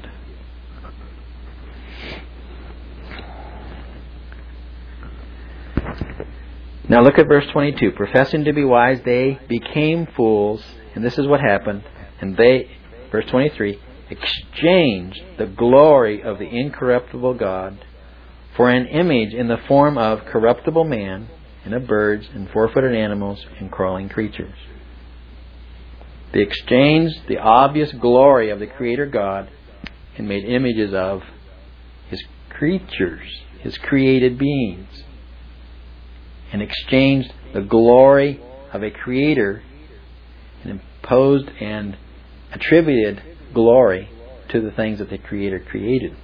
Now look at verse 22. Professing to be wise, they became fools. And this is what happened. And they, verse 23, exchanged the glory of the incorruptible God for an image in the form of corruptible man, and of birds, and four-footed animals, and crawling creatures. They exchanged the obvious glory of the Creator God and made images of His creatures, His created beings, and exchanged the glory of a Creator and imposed and attributed glory to the things that the Creator created.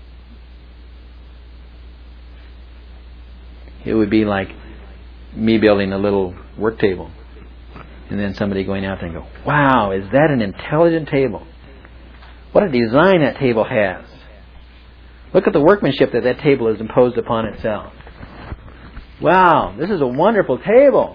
It would be like me building a little work table and then somebody going out there and go, wow, is that an intelligent table? What a design that table has. Look at the workmanship that table has imposed upon itself. Wow, this is a wonderful table.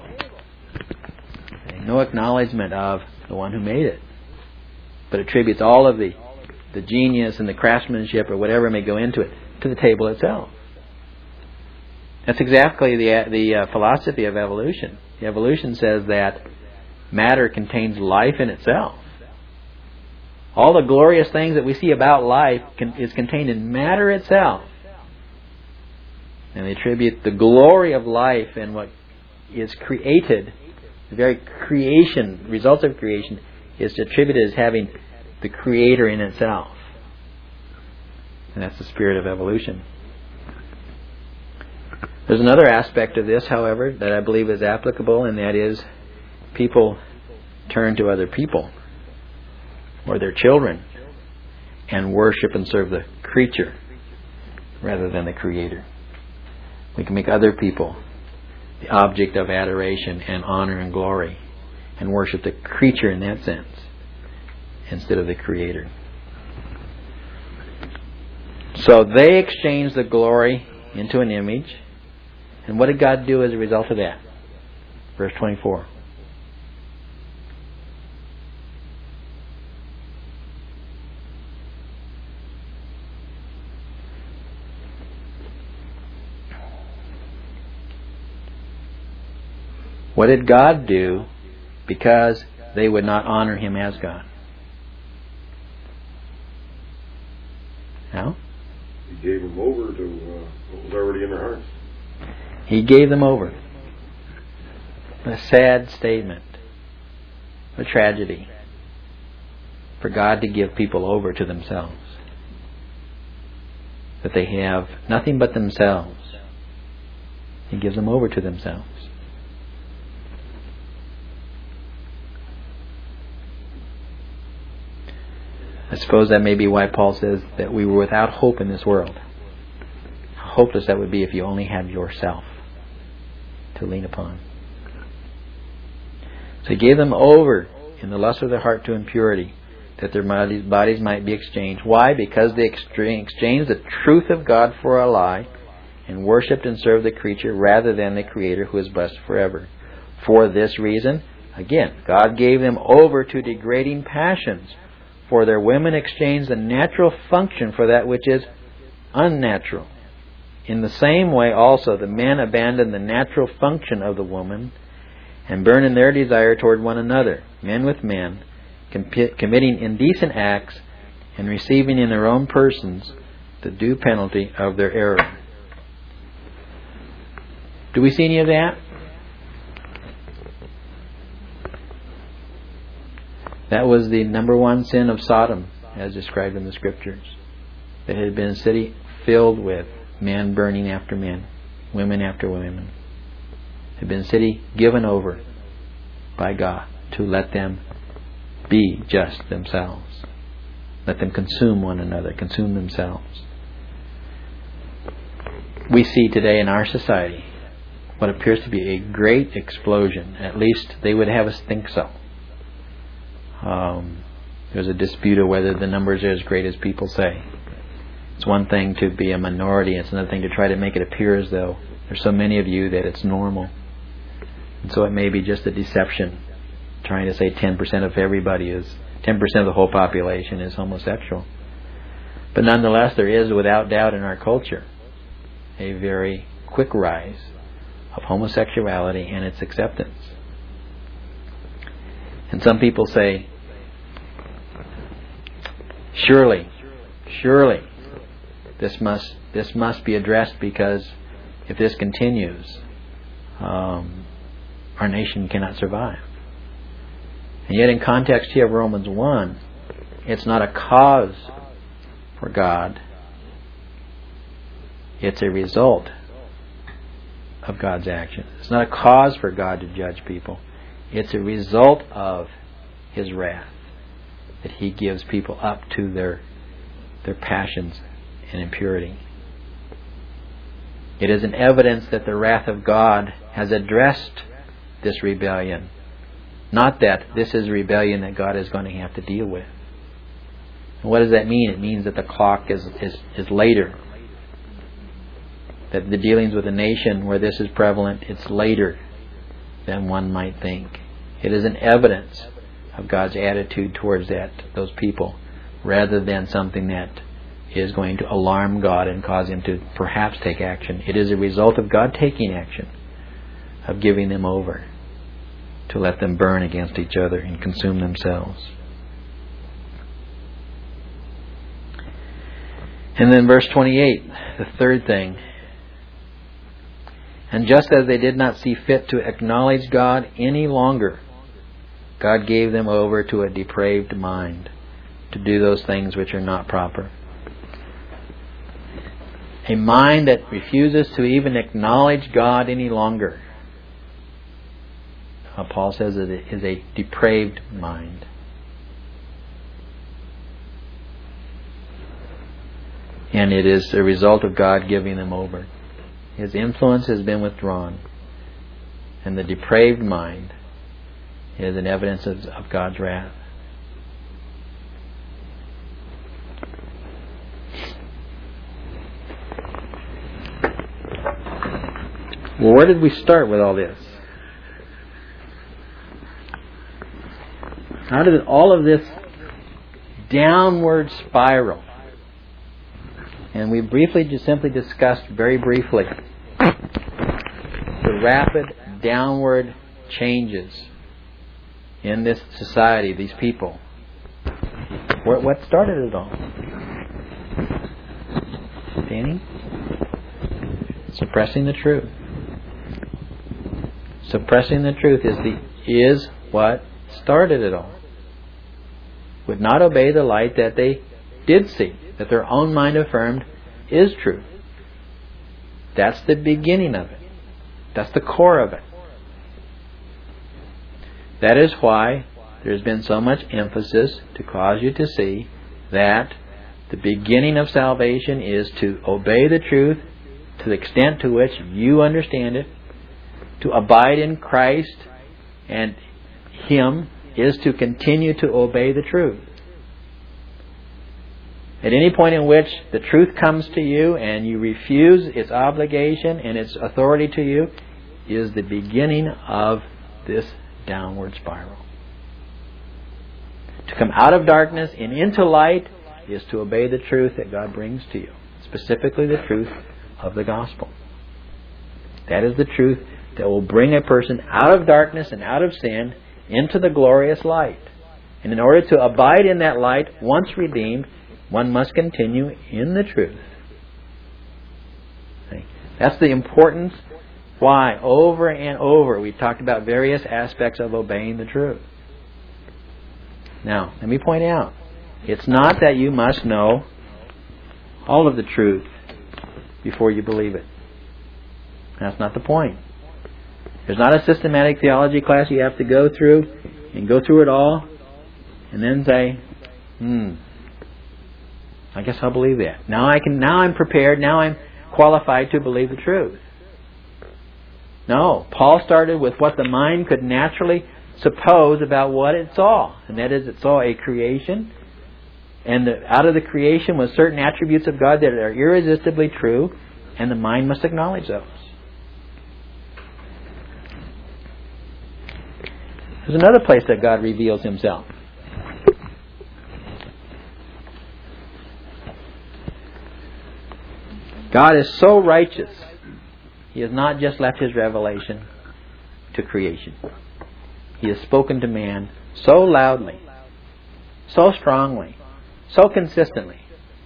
No acknowledgement of the one who made it, but attributes all of the genius and the craftsmanship or whatever may go into it to the table itself. That's exactly the philosophy of evolution. The evolution says that matter contains life in itself. All the glorious things that we see about life is contained in matter itself. And they attribute the glory of life and what is created, the very creation, results of creation, is attributed as having the Creator in itself. And that's the spirit of evolution. There's another aspect of this, however, that I believe is applicable, and that is people turn to other people or their children and worship and serve the creature rather than the Creator. We can make other people the object of adoration and honor and glory and worship the creature in that sense instead of the Creator. So they exchanged the glory into an image. And what did God do as a result of that? Verse 24. What did God do because they would not honor Him as God? How? He gave them over to what was already in their hearts. He gave them over. A sad statement. A tragedy. For God to give people over to themselves. That they have nothing but themselves He gives them over to themselves. I suppose that may be why Paul says that we were without hope in this world. How hopeless that would be if you only had yourself to lean upon. So he gave them over in the lust of their heart to impurity, that their bodies might be exchanged. Why? Because they exchanged the truth of God for a lie, and worshipped and served the creature rather than the Creator, who is blessed forever. For this reason, again, God gave them over to degrading passions. For their women exchanged the natural function for that which is unnatural. In the same way also the men abandoned the natural function of the woman, and burned in their desire toward one another, men with men, committing indecent acts, and receiving in their own persons the due penalty of their error. Do we see any of that? That was the number one sin of Sodom, as described in the Scriptures. It had been a city filled with men burning after men, women after women. It had been a city given over by God to let them be just themselves. Let them consume one another, consume themselves. We see today in our society what appears to be a great explosion. At least they would have us think so. There's a dispute of whether the numbers are as great as people say. It's one thing to be a minority. It's another thing to try to make it appear as though there's so many of you that it's normal. And so it may be just a deception, trying to say 10% of everybody is, 10% of the whole population is homosexual. But nonetheless, there is, without doubt, in our culture, a very quick rise of homosexuality and its acceptance. And some people say, surely, this must be addressed, because if this continues, our nation cannot survive. And yet in context here of Romans 1, it's not a cause for God. It's a result of God's action. It's not a cause for God to judge people. It's a result of His wrath, that He gives people up to their passions and impurity. It is an evidence that the wrath of God has addressed this rebellion. Not that this is rebellion that God is going to have to deal with. And what does that mean? It means that the clock is later. That the dealings with a nation where this is prevalent, it's later than one might think. It is an evidence of God's attitude towards those people, rather than something that is going to alarm God and cause Him to perhaps take action. It is a result of God taking action, of giving them over to let them burn against each other and consume themselves. And then verse 28, the third thing. And just as they did not see fit to acknowledge God any longer, God gave them over to a depraved mind to do those things which are not proper. A mind that refuses to even acknowledge God any longer. Paul says that it is a depraved mind. And it is a result of God giving them over. His influence has been withdrawn. And the depraved mind is an evidence of God's wrath. Well, where did we start with all this? How did all of this downward spiral? And we simply discussed very briefly the rapid downward changes in this society, these people. What started it all? Danny? Suppressing the truth. Suppressing the truth is what started it all. Would not obey the light that they did see, that their own mind affirmed is true. That's the beginning of it. That's the core of it. That is why there's been so much emphasis to cause you to see that the beginning of salvation is to obey the truth to the extent to which you understand it. To abide in Christ and Him is to continue to obey the truth. At any point in which the truth comes to you and you refuse its obligation and its authority to you is the beginning of this downward spiral. To come out of darkness and into light is to obey the truth that God brings to you. Specifically the truth of the gospel. That is the truth that will bring a person out of darkness and out of sin into the glorious light. And in order to abide in that light, once redeemed, one must continue in the truth. That's the importance why over and over we've talked about various aspects of obeying the truth. Now, let me point out, it's not that you must know all of the truth before you believe it. That's not the point. There's not a systematic theology class you have to go through and go through it all and then say, I guess I'll believe that. Now I'm prepared, now I'm qualified to believe the truth. No, Paul started with what the mind could naturally suppose about what it saw. And that is, it saw a creation, and out of the creation was certain attributes of God that are irresistibly true, and the mind must acknowledge those. There's another place that God reveals Himself. God is so righteous, He has not just left His revelation to creation. He has spoken to man so loudly, so strongly, so consistently,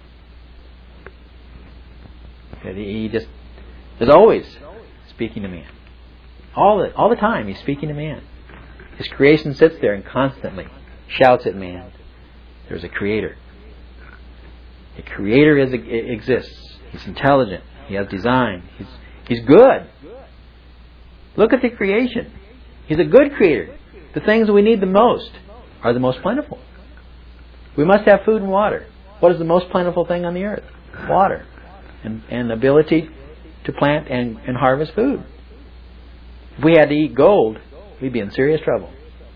that He just is always speaking to man. All the time He's speaking to man. His creation sits there and constantly shouts at man. There's a Creator. A Creator exists. He's intelligent. He has design. He's good. Look at the creation. He's a good Creator. The things we need the most are the most plentiful. We must have food and water. What is the most plentiful thing on the earth? Water. And the ability to plant and harvest food. If we had to eat gold, we'd be in serious trouble.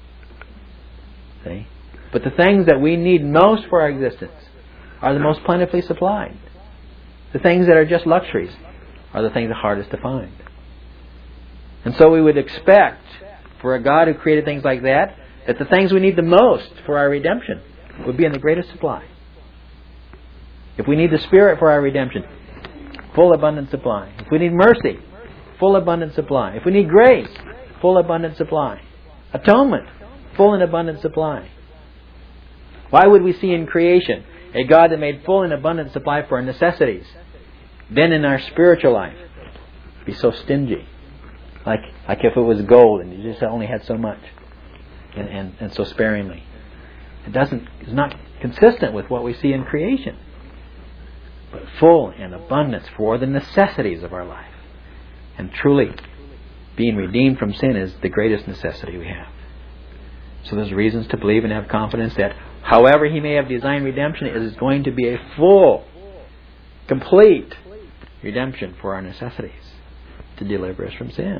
See? But the things that we need most for our existence are the most plentifully supplied. The things that are just luxuries are the things the hardest to find. And so we would expect for a God who created things like that the things we need the most for our redemption would be in the greatest supply. If we need the Spirit for our redemption, full abundant supply. If we need mercy, full abundant supply. If we need grace, full abundant supply. Atonement, full and abundant supply. Why would we see in creation a God that made full and abundant supply for our necessities, then in our spiritual life be so stingy? Like if it was gold and you just only had so much and so sparingly. It's not consistent with what we see in creation. But full and abundance for the necessities of our life. And truly, being redeemed from sin is the greatest necessity we have. So there's reasons to believe and have confidence that however He may have designed redemption, it is going to be a full, complete redemption for our necessities to deliver us from sin.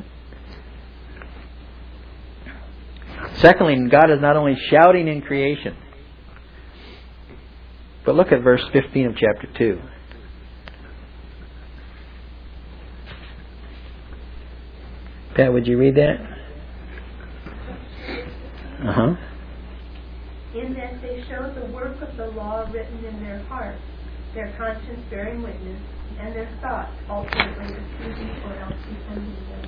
Secondly, God is not only shouting in creation, but look at verse 15 of chapter 2. Pat, would you read that? In that they show the work of the law written in their hearts, their conscience bearing witness, and their thoughts alternately accusing or else defending them.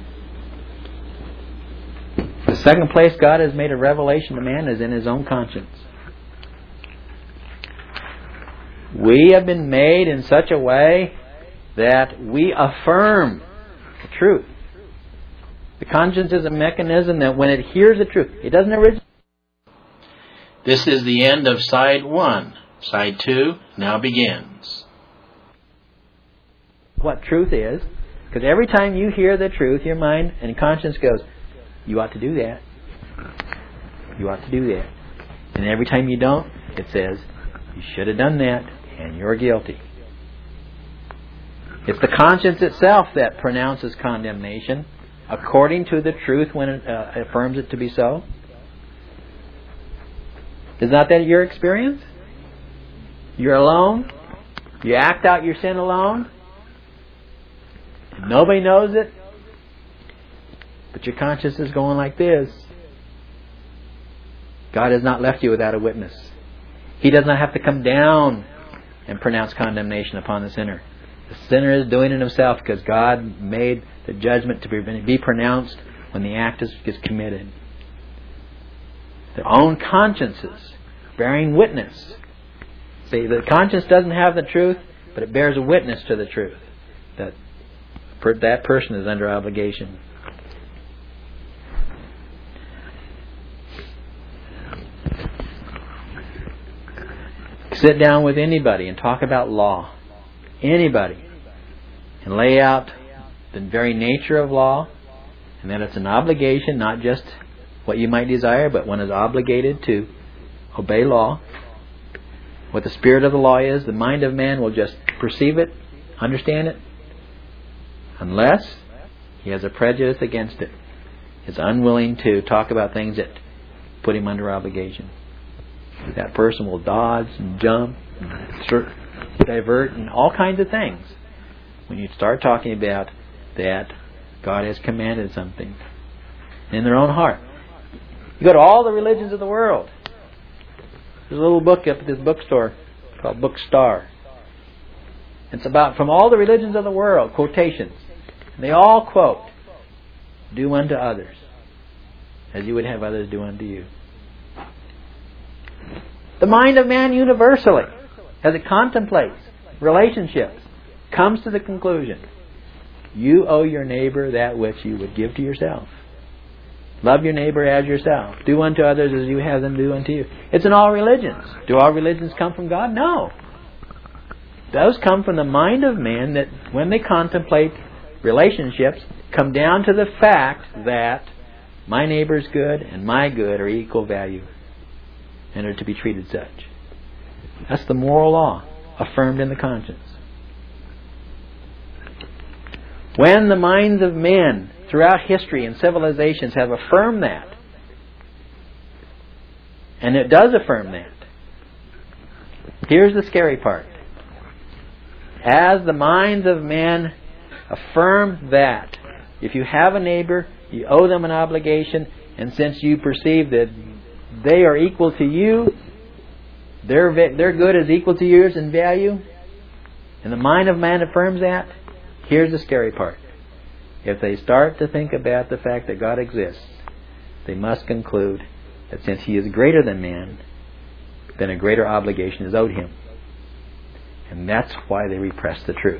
The second place God has made a revelation to man is in His own conscience. We have been made in such a way that we affirm the truth. The conscience is a mechanism that when it hears the truth, it doesn't originate. This is the end of side 1. Side 2 now begins. What truth is, Because every time you hear the truth, your mind and conscience goes, you ought to do that. You ought to do that. And every time you don't, it says, you should have done that, and you're guilty. It's the conscience itself that pronounces condemnation according to the truth when it affirms it to be so. Is not that your experience? You're alone. You act out your sin alone. Nobody knows it. But your conscience is going like this. God has not left you without a witness. He does not have to come down and pronounce condemnation upon the sinner. The sinner is doing it himself because God made the judgment to be pronounced when the act is committed. Their own consciences bearing witness. See, the conscience doesn't have the truth, but it bears a witness to the truth. That person is under obligation. Sit down with anybody and talk about law. Anybody. And lay out the very nature of law, and that it's an obligation, not just what you might desire, but one is obligated to obey law. What the spirit of the law is, the mind of man will just perceive it, understand it, unless he has a prejudice against it. Is unwilling to talk about things that put him under obligation. That person will dodge and jump and divert and all kinds of things when you start talking about that God has commanded something in their own heart. You go to all the religions of the world. There's a little book up at this bookstore called Bookstar. It's about, from all the religions of the world, quotations. They all quote, do unto others as you would have others do unto you. The mind of man universally, as it contemplates relationships, comes to the conclusion, you owe your neighbor that which you would give to yourself. Love your neighbor as yourself. Do unto others as you have them do unto you. It's in all religions. Do all religions come from God? No. Those come from the mind of man that when they contemplate relationships, come down to the fact that my neighbor's good and my good are equal value and are to be treated such. That's the moral law affirmed in the conscience. When the minds of men throughout history and civilizations have affirmed that, and it does affirm that, here's the scary part. As the minds of men affirm that, if you have a neighbor, you owe them an obligation, and since you perceive that they are equal to you, their good is equal to yours in value, and the mind of man affirms that, here's the scary part. If they start to think about the fact that God exists, they must conclude that since He is greater than man, then a greater obligation is owed Him. And that's why they repress the truth.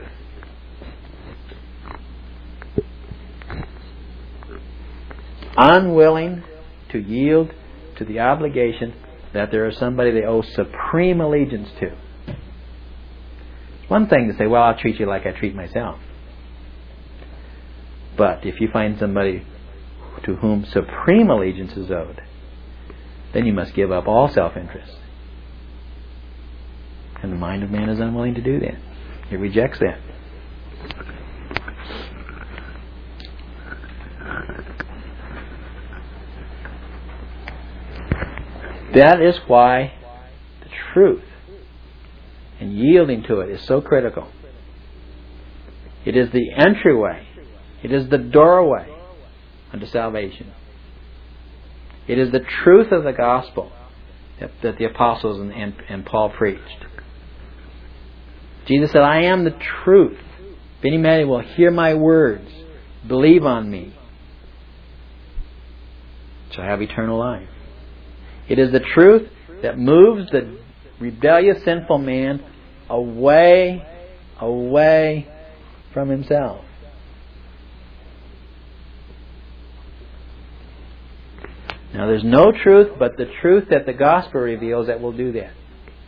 Unwilling to yield to the obligation that there is somebody they owe supreme allegiance to. It's one thing to say, well, I'll treat you like I treat myself. But if you find somebody to whom supreme allegiance is owed, then you must give up all self-interest. And the mind of man is unwilling to do that. It rejects that. That is why the truth and yielding to it is so critical. It is the entryway. It is the doorway unto salvation. It is the truth of the gospel that the apostles and Paul preached. Jesus said, I am the truth. If any man will hear my words, believe on me, shall have eternal life. It is the truth that moves the rebellious, sinful man away from himself. Now there's no truth but the truth that the gospel reveals that will do that.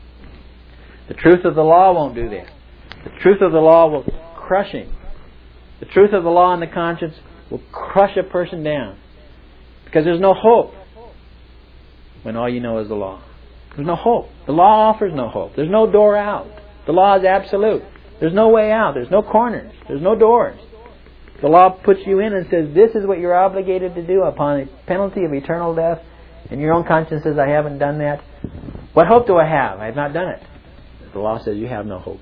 The truth of the law won't do that. The truth of the law will crush him. The truth of the law and the conscience will crush a person down. Because there's no hope when all you know is the law. There's no hope. The law offers no hope. There's no door out. The law is absolute. There's no way out. There's no corners. There's no doors. The law puts you in and says, this is what you're obligated to do upon a penalty of eternal death. And your own conscience says, I haven't done that. What hope do I have? I have not done it. The law says you have no hope.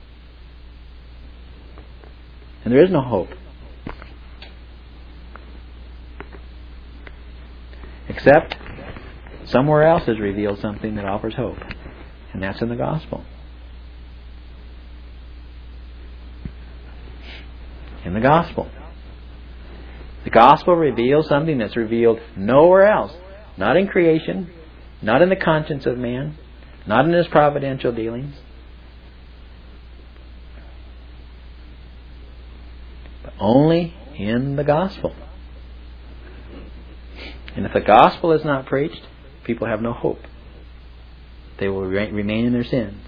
And there is no hope. Except somewhere else has revealed something that offers hope. And that's in the gospel. In the gospel. The gospel reveals something that's revealed nowhere else. Not in creation, not in the conscience of man, not in his providential dealings, but only in the gospel. And if the gospel is not preached, people have no hope. They will remain in their sins.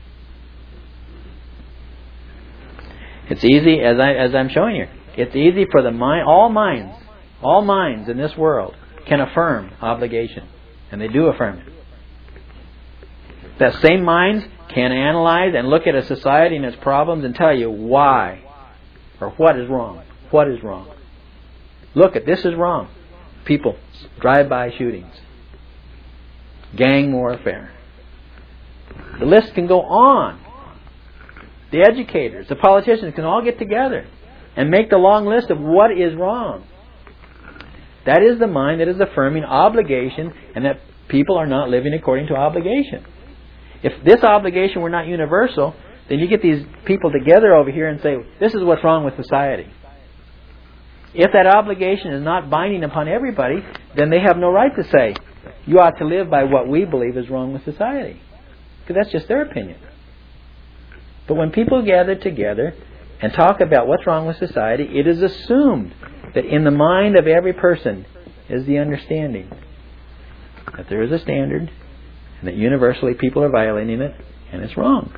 It's easy, as I'm showing you, it's easy for the mind, all minds in this world can affirm obligation. And they do affirm it. That same minds can analyze and look at a society and its problems and tell you why or what is wrong. What is wrong? Look at this is wrong. People, drive-by shootings, gang warfare. The list can go on. The educators, the politicians can all get together and make the long list of what is wrong. That is the mind that is affirming obligation and that people are not living according to obligation. If this obligation were not universal, then you get these people together over here and say, this is what's wrong with society. If that obligation is not binding upon everybody, then they have no right to say, you ought to live by what we believe is wrong with society. Because that's just their opinion. But when people gather together and talk about what's wrong with society, it is assumed that in the mind of every person is the understanding that there is a standard and that universally people are violating it and it's wrong.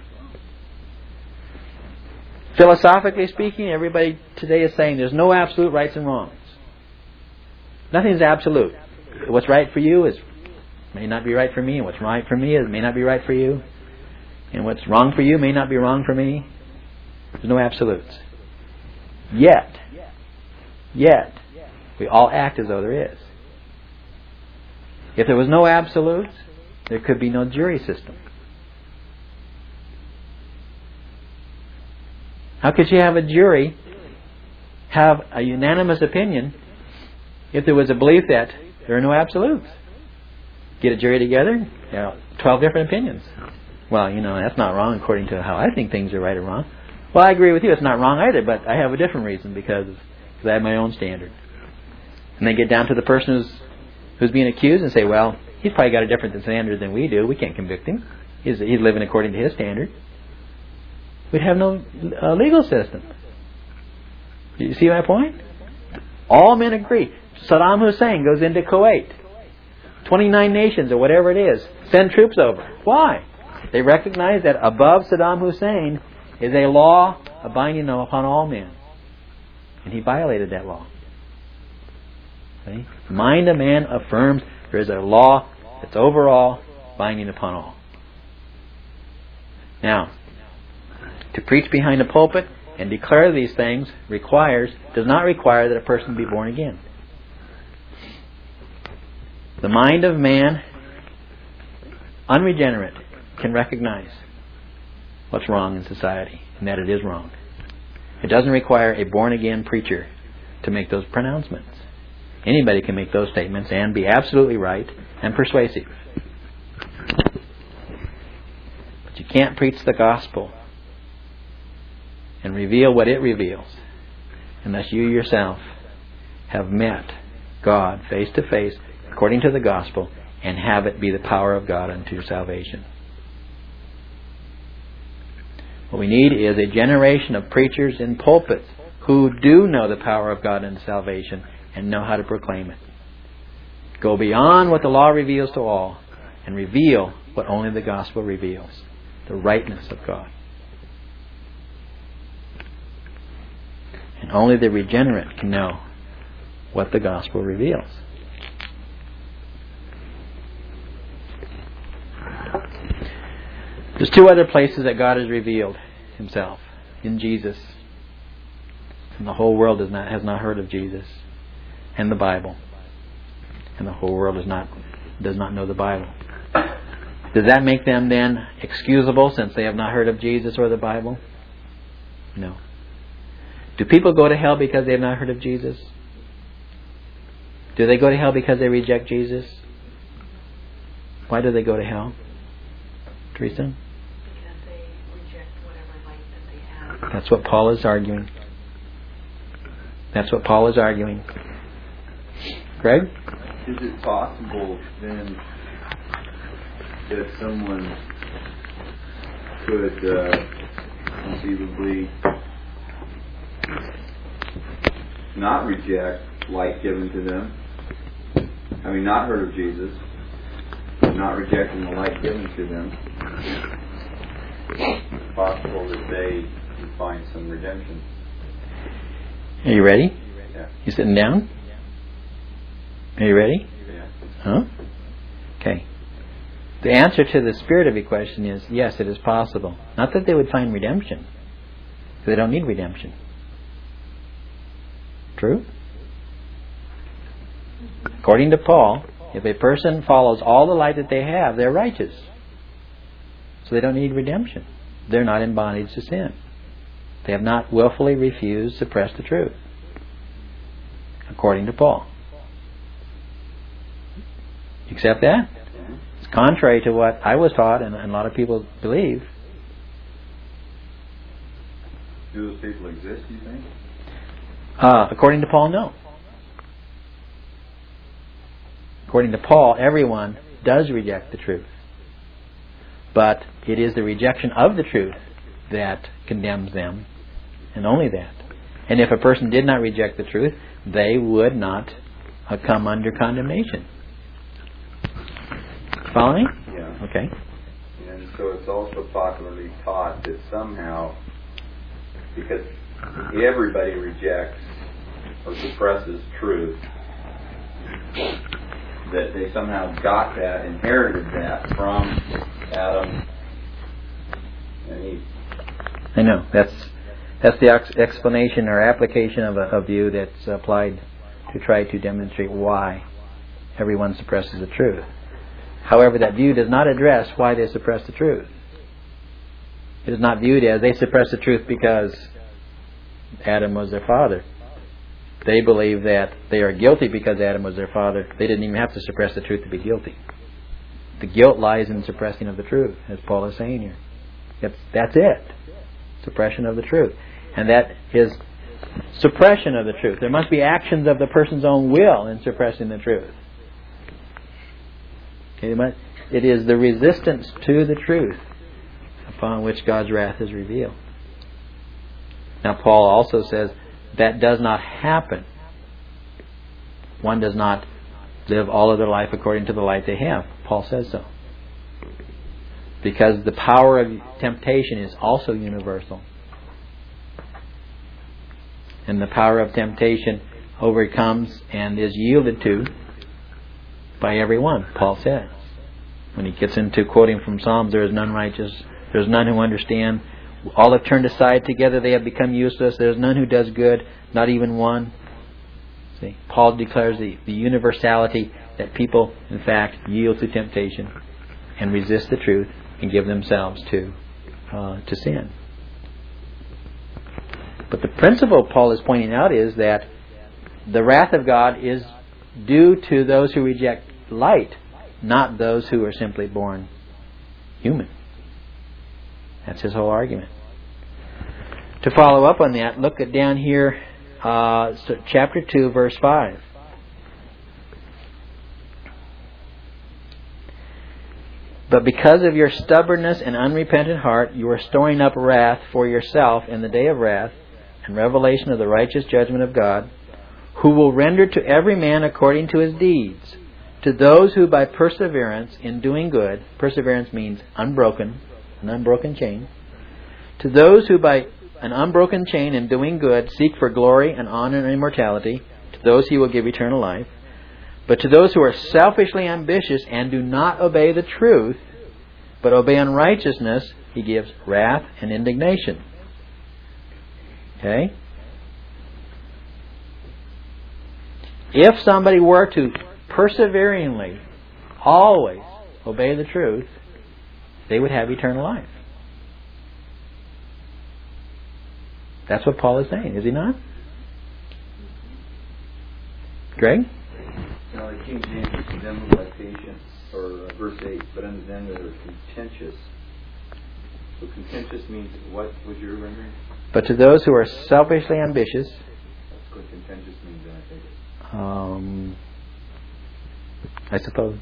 Philosophically speaking, everybody today is saying there's no absolute rights and wrongs. Nothing's absolute. What's right for you may not be right for me, and what's right for me may not be right for you. And what's wrong for you may not be wrong for me. There's no absolutes. Yet, we all act as though there is. If there was no absolutes, there could be no jury system. How could you have a jury have a unanimous opinion if there was a belief that there are no absolutes? Get a jury together, 12 different opinions. Well, that's not wrong according to how I think things are right or wrong. Well, I agree with you, it's not wrong either, but I have a different reason because I have my own standard. And they get down to the person who's being accused and say, well, he's probably got a different standard than we do. We can't convict him. He's living according to his standard. We'd have no legal system. Do you see my point? All men agree. Saddam Hussein goes into Kuwait. 29 nations or whatever it is send troops over. Why? They recognize that above Saddam Hussein is a law binding upon all men. And he violated that law. See? Mind of man affirms there is a law that's overall binding upon all. Now, to preach behind a pulpit and declare these things does not require that a person be born again. The mind of man, unregenerate, can recognize what's wrong in society and that it is wrong. It doesn't require a born-again preacher to make those pronouncements. Anybody can make those statements and be absolutely right and persuasive. But you can't preach the gospel and reveal what it reveals unless you yourself have met God face to face according to the gospel and have it be the power of God unto your salvation. What we need is a generation of preachers in pulpits who do know the power of God unto salvation and know how to proclaim it. Go beyond what the law reveals to all and reveal what only the gospel reveals, the rightness of God. And Only the regenerate can know what the gospel reveals. There's two other places that God has revealed Himself. In Jesus. And the whole world has not heard of Jesus. And the Bible. And the whole world does not know the Bible. Does that make them then excusable since they have not heard of Jesus or the Bible? No. Do people go to hell because they have not heard of Jesus? Do they go to hell because they reject Jesus? Why do they go to hell? Teresa? Because they reject whatever light that they have. That's what Paul is arguing. That's what Paul is arguing. Greg? Is it possible then that someone could conceivably not reject light given to them? I mean, not heard of Jesus, not rejecting the light given to them. It's possible that they can find some redemption. Are you ready? Yeah. You sitting down? Are you ready? Yeah. Huh? Okay. The answer to the spirit of your question is yes, it is possible. Not that they would find redemption. They don't need redemption. True? According to Paul, if a person follows all the light that they have, they're righteous. So they don't need redemption. They're not in bondage to sin. They have not willfully refused, suppressed the truth. According to Paul. You accept that? It's contrary to what I was taught and a lot of people believe. Do those people exist, do you think? According to Paul, no. According to Paul, everyone does reject the truth. But it is the rejection of the truth that condemns them, and only that. And if a person did not reject the truth, they would not come under condemnation. Following? Yeah. Okay. And so it's also popularly taught that somehow, because everybody rejects or suppresses truth, that they somehow got that, inherited that from Adam and Eve. I know. That's the explanation or application of a view that's applied to try to demonstrate why everyone suppresses the truth. However, that view does not address why they suppress the truth. It is not viewed as they suppress the truth because Adam was their father. They believe that they are guilty because Adam was their father. They didn't even have to suppress the truth to be guilty. The guilt lies in suppressing of the truth, as Paul is saying here. That's it. Suppression of the truth. And that is suppression of the truth. There must be actions of the person's own will in suppressing the truth. It is the resistance to the truth upon which God's wrath is revealed. Now Paul also says that does not happen. One does not live all of their life according to the light they have. Paul says so. Because the power of temptation is also universal. And the power of temptation overcomes and is yielded to by everyone, Paul says. When he gets into quoting from Psalms, there is none righteous, there is none who understand. All have turned aside, together they have become useless. There is none who does good, not even one. See, Paul declares the universality that people, in fact, yield to temptation and resist the truth and give themselves to sin. But the principle Paul is pointing out is that the wrath of God is due to those who reject light, not those who are simply born human. That's his whole argument. To follow up on that, look at down here, chapter 2, verse 5. But because of your stubbornness and unrepentant heart, you are storing up wrath for yourself in the day of wrath and revelation of the righteous judgment of God, who will render to every man according to his deeds. To those who by perseverance in doing good, perseverance means unbroken, an unbroken chain. To those who by an unbroken chain in doing good, seek for glory and honor and immortality. To those He will give eternal life. But to those who are selfishly ambitious and do not obey the truth, but obey unrighteousness, He gives wrath and indignation. Okay? If somebody were to perseveringly always obey the truth, they would have eternal life. That's what Paul is saying, is he not? Greg? Now, the King James is condemned by patience, or verse 8, but unto them that are contentious. So contentious means, what was your rendering? But to those who are selfishly ambitious. That's what contentious means, then, I think. I suppose.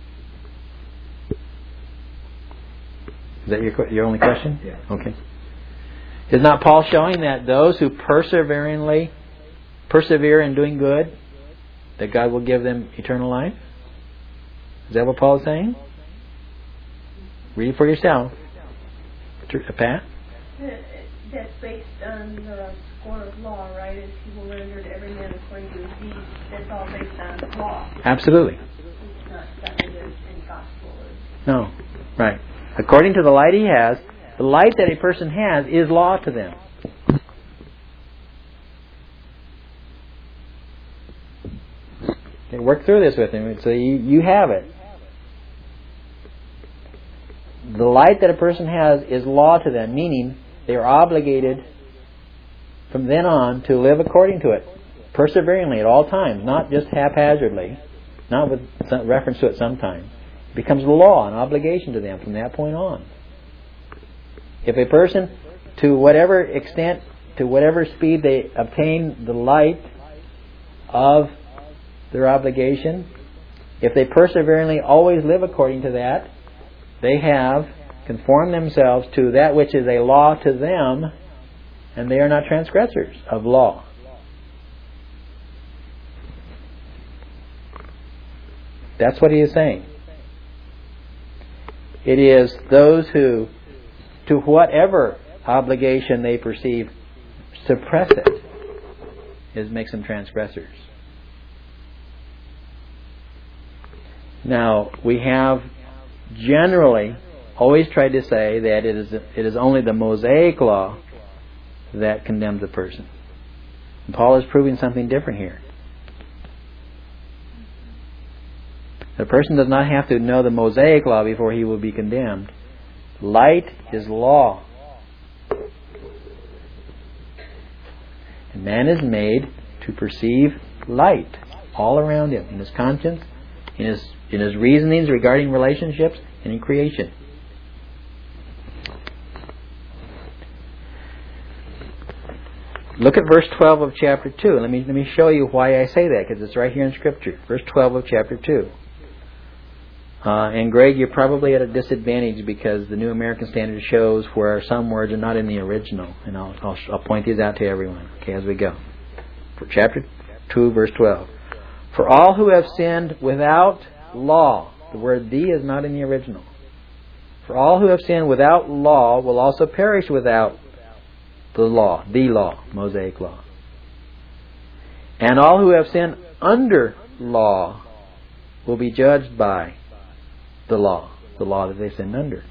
Is that your only question? Yeah. Okay. Is not Paul showing that those who persevere in doing good, that God will give them eternal life? Is that what Paul is saying? Read it for yourself. Pat? That's based on the score of law, right? As He will render to every man according to his deeds. That's all based on law. Absolutely. It's not something that's in gospel. No. Right. According to the light he has, the light that a person has is law to them. Okay, work through this with him so you have it. The light that a person has is law to them, meaning they are obligated from then on to live according to it, perseveringly at all times, not just haphazardly, not with some reference to it sometimes. It becomes law, an obligation to them from that point on. If a person, to whatever extent, to whatever speed they obtain the light of their obligation, if they perseveringly always live according to that, they have conformed themselves to that which is a law to them, and they are not transgressors of law. That's what he is saying. It is those who, to whatever obligation they perceive, suppress it, makes them transgressors. Now, we have generally always tried to say that it is only the Mosaic law that condemns a person. And Paul is proving something different here. The person does not have to know the Mosaic law before he will be condemned. Light is law. And man is made to perceive light all around him, in his conscience, in his reasonings regarding relationships, and in creation. Look at verse 12 of chapter 2. Let me show you why I say that, because it's right here in Scripture. Verse 12 of chapter 2. And Greg, you're probably at a disadvantage because the New American Standard shows where some words are not in the original. And I'll point these out to everyone, okay, as we go. For chapter 2, verse 12. For all who have sinned without law. The word "the" is not in the original. For all who have sinned without law will also perish without the law, Mosaic law. And all who have sinned under law will be judged by the law that they sinned under.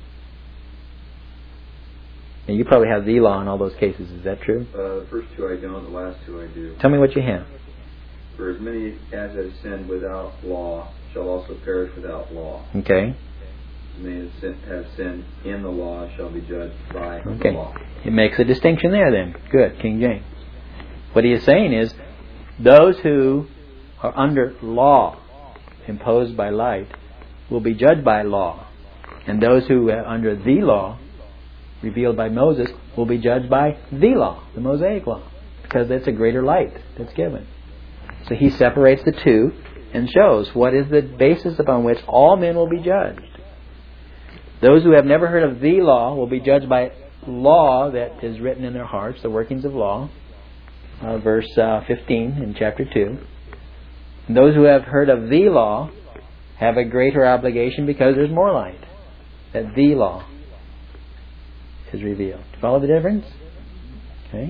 And you probably have the law in all those cases. Is that true? The first two I don't, the last two I do. Tell me what you have. For as many as have sinned without law shall also perish without law. Okay. As many as have sinned in the law shall be judged by the law. It makes a distinction there then. Good, King James. What he is saying is, those who are under law imposed by light will be judged by law. And those who are under the law revealed by Moses will be judged by the law, the Mosaic law, because it's a greater light that's given. So he separates the two and shows what is the basis upon which all men will be judged. Those who have never heard of the law will be judged by law that is written in their hearts, the workings of law, verse 15 in chapter 2. And those who have heard of the law have a greater obligation because there's more light, that the law is revealed. Follow the difference? Okay?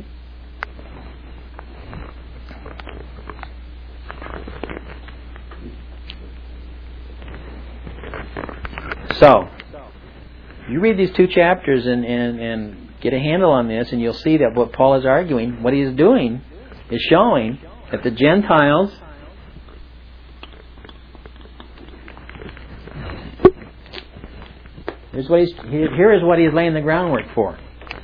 So, you read these 2 chapters and get a handle on this, and you'll see that what Paul is arguing, what he is doing, is showing that the Gentiles here is what he's laying the groundwork for.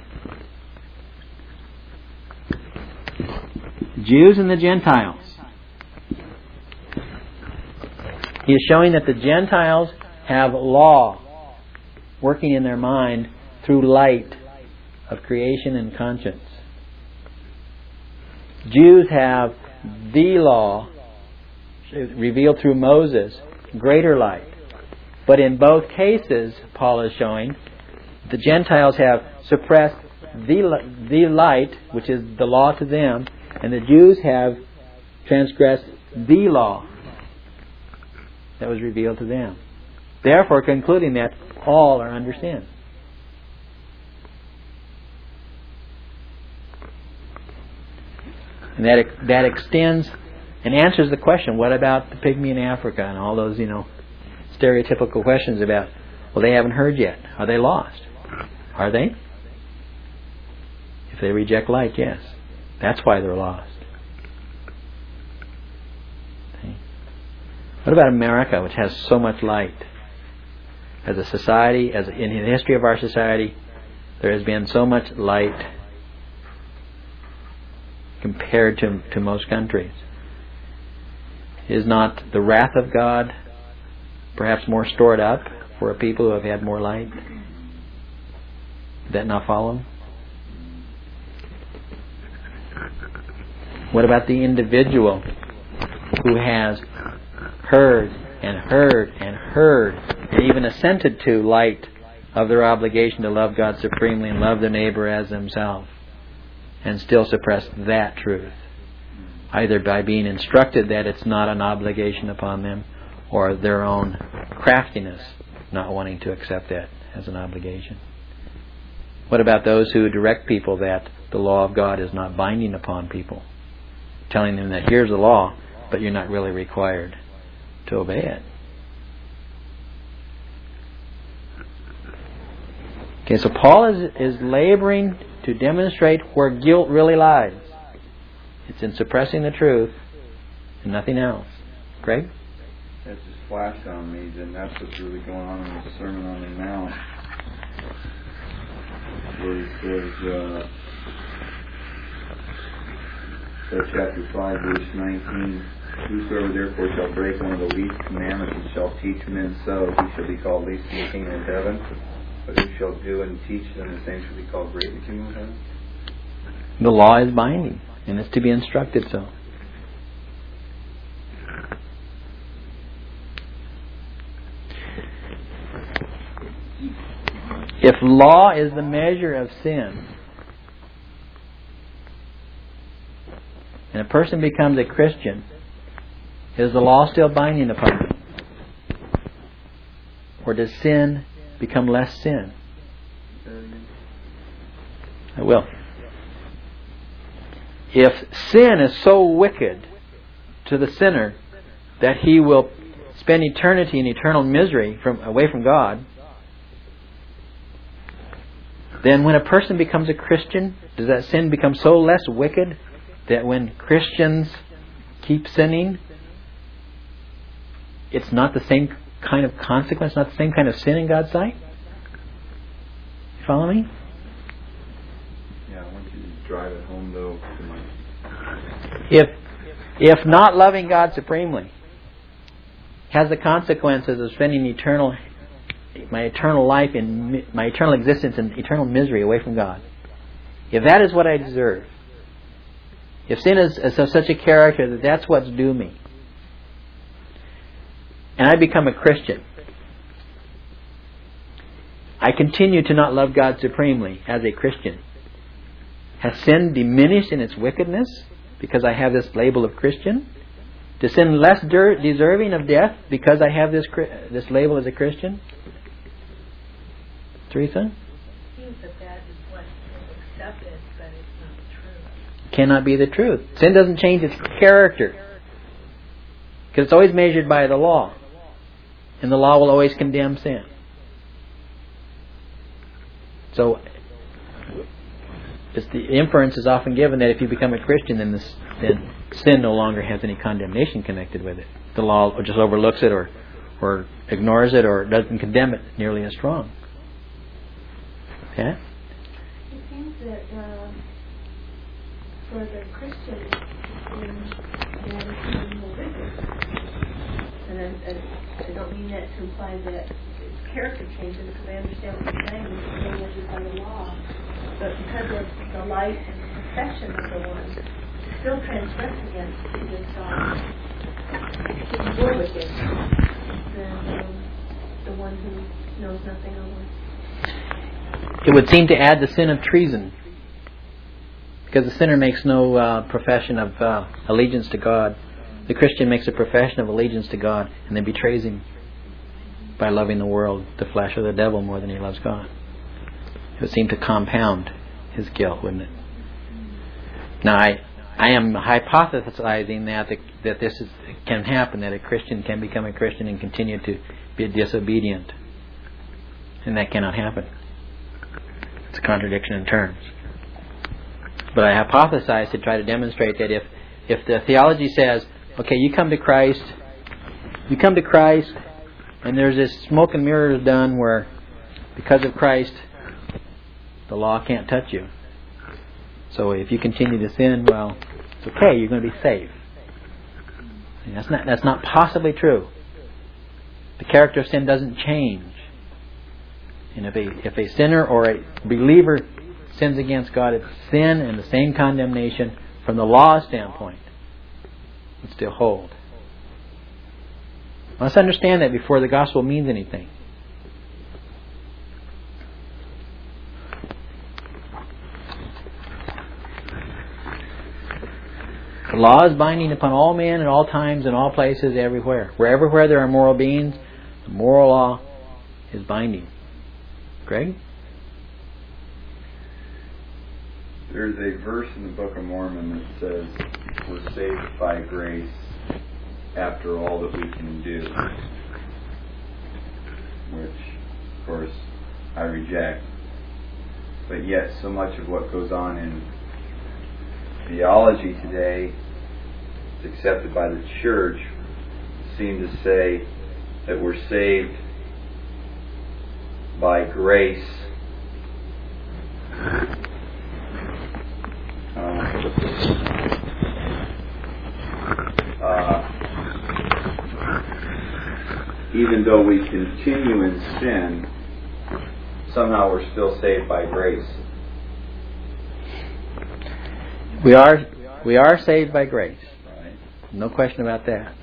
Jews and the Gentiles. He is showing that the Gentiles have law working in their mind through light of creation and conscience. Jews have the law revealed through Moses, greater light. But in both cases, Paul is showing, the Gentiles have suppressed the light, which is the law to them, and the Jews have transgressed the law that was revealed to them. Therefore, concluding that all are under sin. And that extends and answers the question, what about the pygmy in Africa and all those, stereotypical questions about, well, they haven't heard yet. Are they lost? Are they? If they reject light, yes. That's why they're lost. Okay. What about America, which has so much light? As a society, in the history of our society, there has been so much light compared to most countries. Is not the wrath of God perhaps more stored up for a people who have had more light? Did that not follow? What about the individual who has heard and heard and heard and even assented to light of their obligation to love God supremely and love their neighbor as themselves, and still suppress that truth, either by being instructed that it's not an obligation upon them, or their own craftiness not wanting to accept that as an obligation? What about those who direct people that the law of God is not binding upon people, telling them that here's the law, but you're not really required to obey it? Okay, so Paul is laboring to demonstrate where guilt really lies. It's in suppressing the truth and nothing else. Greg? That just flashed on me, and that's what's really going on in the Sermon on the Mount. Where he says, chapter 5, verse 19, whosoever therefore shall break one of the least commandments and shall teach men so, he shall be called least in the kingdom of heaven. But who shall do and teach them, the same shall be called great in the kingdom of heaven. The law is binding, and it's to be instructed so. If law is the measure of sin, and a person becomes a Christian, is the law still binding upon them? Or does sin become less sin? I will. If sin is so wicked to the sinner that he will spend eternity in eternal misery away from God, then when a person becomes a Christian, does that sin become so less wicked that when Christians keep sinning, it's not the same kind of consequence, not the same kind of sin in God's sight? You follow me? Yeah, I want you to drive it home though. If not loving God supremely has the consequences of spending my eternal life in my eternal existence in eternal misery away from God, if that is what I deserve, if sin is of such a character that that's what's due me, and I become a Christian, I continue to not love God supremely as a Christian, has sin diminished in its wickedness because I have this label of Christian? Is sin less deserving of death because I have this label as a Christian? Teresa? It seems that is what is accepted, but it's not cannot be the truth. Sin doesn't change its character. Because it's always measured by the law. And the law will always condemn sin. So, the inference is often given that if you become a Christian, then sin no longer has any condemnation connected with it. The law just overlooks it or ignores it or doesn't condemn it nearly as strong. Yeah? It seems that for the Christian, that is even more rigorous. And I don't mean that to imply that character changes, because I understand what you're saying, it's being measured by the law. But because of the life and the perfection of the one, still transgress against God, is more wicked than the one who knows nothing of it. It would seem to add the sin of treason. Because the sinner makes no profession of allegiance to God. The Christian makes a profession of allegiance to God and then betrays Him by loving the world, the flesh, or the devil more than he loves God. It would seem to compound his guilt, wouldn't it? Now, I am hypothesizing that this can happen, that a Christian can become a Christian and continue to be disobedient. And that cannot happen. It's a contradiction in terms. But I hypothesize to try to demonstrate that if the theology says, okay, you come to Christ, and there's this smoke and mirrors done where, because of Christ, the law can't touch you. So if you continue to sin, well, it's okay, you're going to be saved. And that's not possibly true. The character of sin doesn't change. And if a sinner or a believer sins against God, it's sin and the same condemnation from the law standpoint would still hold. Let's understand that before the gospel means anything. The law is binding upon all men at all times, in all places, everywhere. Where there are moral beings, the moral law is binding. Greg? There's a verse in the Book of Mormon that says, we're saved by grace after all that we can do. Which, of course, I reject. But yet, so much of what goes on in theology today is accepted by the church seem to say that we're saved by grace even though we continue in sin, somehow we're still saved by grace. We are saved by grace. Right. No question about that.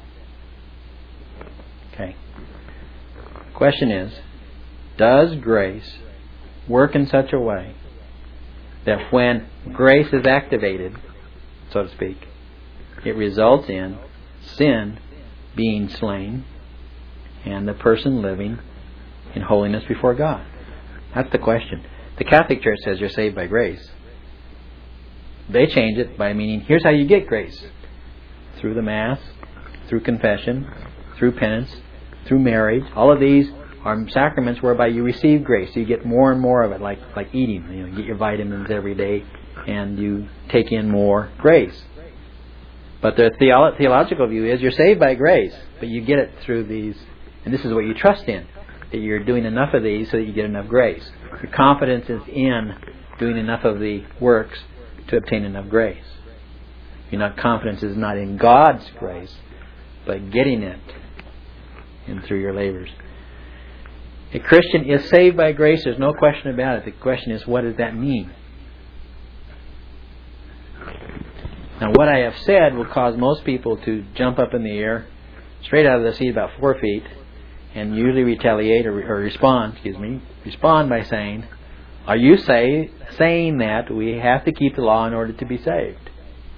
Okay. Question is, does grace work in such a way that when grace is activated, so to speak, it results in sin being slain and the person living in holiness before God? That's the question. The Catholic Church says you're saved by grace. They change it by meaning, here's how you get grace. Through the Mass, through confession, through penance, through marriage. All of these are sacraments whereby you receive grace. You get more and more of it, like eating. You get your vitamins every day and you take in more grace. But the theological view is you're saved by grace, but you get it through these, and this is what you trust in, that you're doing enough of these so that you get enough grace. Your confidence is in doing enough of the works to obtain enough grace. Your confidence is not in God's grace, but getting it in through your labors. A Christian is saved by grace, there's no question about it. The question is, what does that mean? Now, what I have said will cause most people to jump up in the air, straight out of the seat about 4 feet, and usually retaliate or respond by saying, are you saying that we have to keep the law in order to be saved?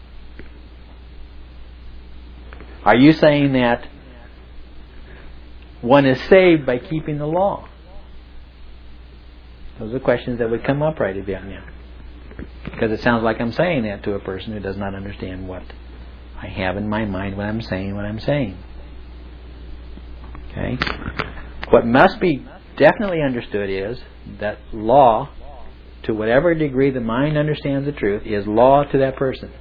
Are you saying that one is saved by keeping the law? Those are questions that would come up right about now. Because it sounds like I'm saying that to a person who does not understand what I have in my mind when I'm saying what I'm saying. Okay? What must be definitely understood is that law, to whatever degree the mind understands the truth, is law to that person.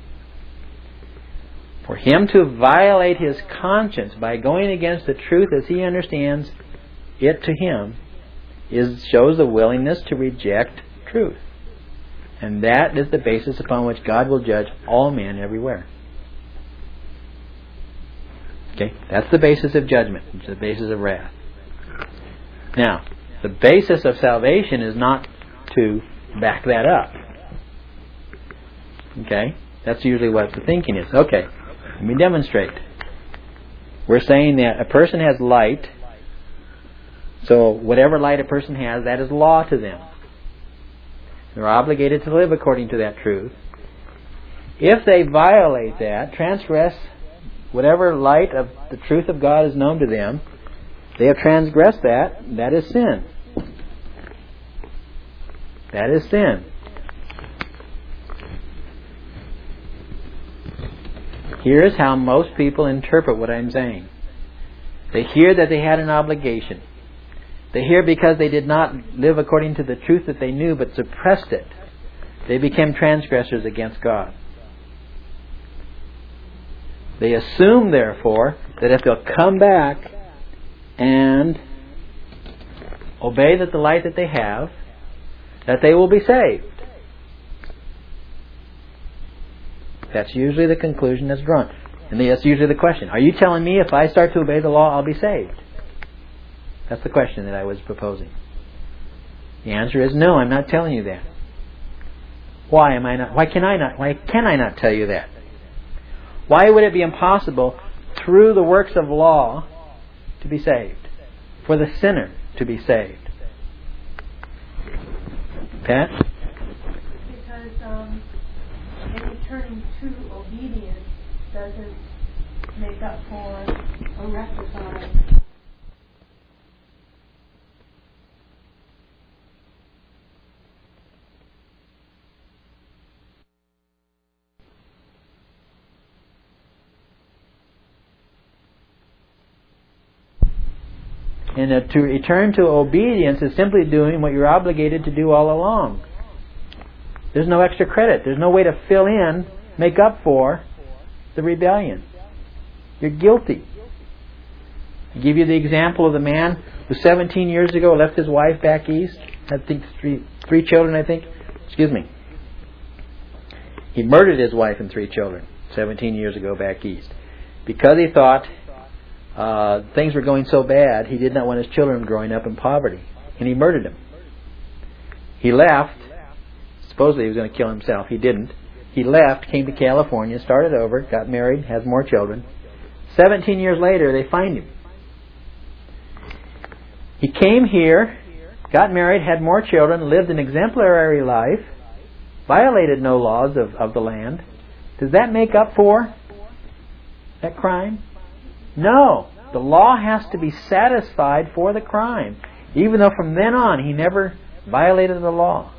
For him to violate his conscience by going against the truth as he understands it to him shows a willingness to reject truth. And that is the basis upon which God will judge all men everywhere. Okay? That's the basis of judgment. It's the basis of wrath. Now, the basis of salvation is not to back that up. Okay? That's usually what the thinking is. Okay, let me demonstrate. We're saying that a person has light, so whatever light a person has, that is law to them. They're obligated to live according to that truth. If they violate that, transgress whatever light of the truth of God is known to them, they have transgressed that. That is sin. That is sin. Here's how most people interpret what I'm saying. They hear that they had an obligation. They hear because they did not live according to the truth that they knew but suppressed it, they became transgressors against God. They assume, therefore, that if they'll come back and obey the light that they have, that they will be saved. That's usually the conclusion that's drawn. And that's usually the question. Are you telling me if I start to obey the law, I'll be saved? That's the question that I was proposing. The answer is no, I'm not telling you that. Why am I not? Why can I not tell you that? Why would it be impossible through the works of law to be saved? For the sinner to be saved? Pat? Because maybe turning to obedience doesn't make up for or rectify. And to return to obedience is simply doing what you're obligated to do all along. There's no extra credit. There's no way to fill in, make up for the rebellion. You're guilty. I give you the example of the man who 17 years ago left his wife back east. I think three children, I think. Excuse me. He murdered his wife and 3 children 17 years ago back east. Because he thought things were going so bad, he did not want his children growing up in poverty. And he murdered them. He left. Supposedly he was going to kill himself. He didn't. He left, came to California, started over, got married, has more children. 17 years later, they find him. He came here, got married, had more children, lived an exemplary life, violated no laws of the land. Does that make up for that crime? No. The law has to be satisfied for the crime, even though from then on he never violated the law.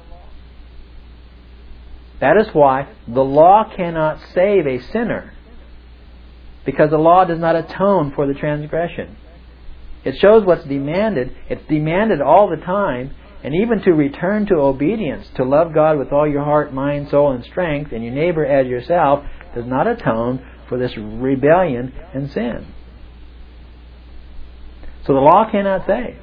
That is why the law cannot save a sinner, because the law does not atone for the transgression. It shows what's demanded. It's demanded all the time, and even to return to obedience, to love God with all your heart, mind, soul, and strength, and your neighbor as yourself, does not atone for this rebellion and sin. So the law cannot save.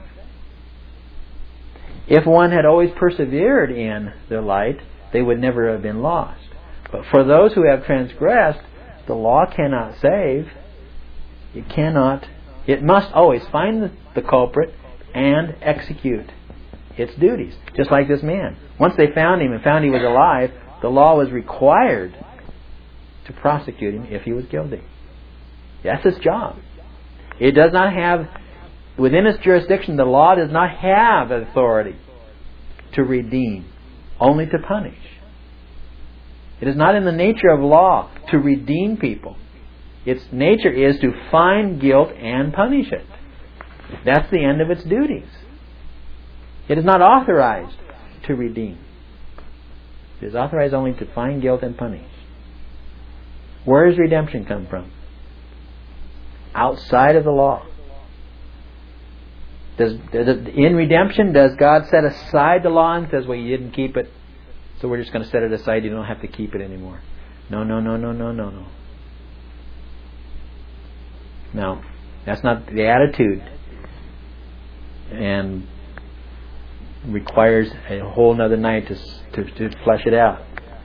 If one had always persevered in the light, they would never have been lost. But for those who have transgressed, the law cannot save. It cannot. It must always find the culprit and execute its duties. Just like this man. Once they found him and found he was alive, the law was required to prosecute him if he was guilty. That's its job. It does not have, within its jurisdiction, the law does not have authority to redeem, only to punish. It is not in the nature of law to redeem people. Its nature is to find guilt and punish it. That's the end of its duties. It is not authorized to redeem. It is authorized only to find guilt and punish. Where does redemption come from? Outside of the law. In redemption, does God set aside the law and says, well, you didn't keep it, so we're just going to set it aside, you don't have to keep it anymore? No. No, that's not the attitude, and requires a whole nother night to flesh it out.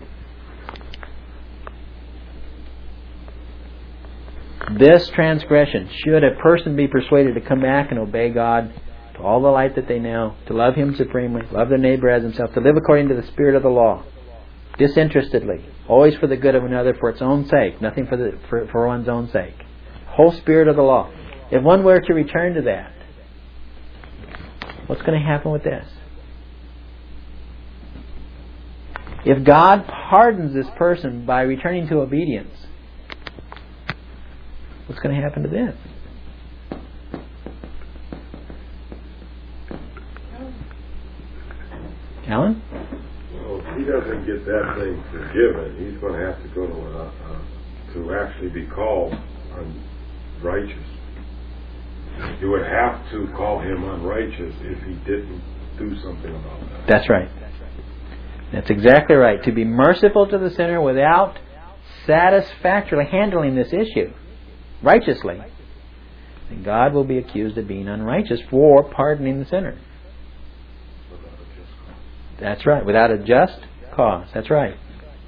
This transgression, should a person be persuaded to come back and obey God to all the light that they know, to love Him supremely, love their neighbor as himself, to live according to the spirit of the law, disinterestedly, always for the good of another, for its own sake, nothing for one's own sake. Whole spirit of the law. If one were to return to that, what's going to happen with this? If God pardons this person by returning to obedience, what's going to happen to this? Alan? Well, if he doesn't get that thing forgiven, he's going to have to go to actually be called unrighteous. You would have to call him unrighteous if he didn't do something about that. That's right. That's exactly right. To be merciful to the sinner without satisfactorily handling this issue righteously, then God will be accused of being unrighteous for pardoning the sinner. That's right. Without a just cause. That's right.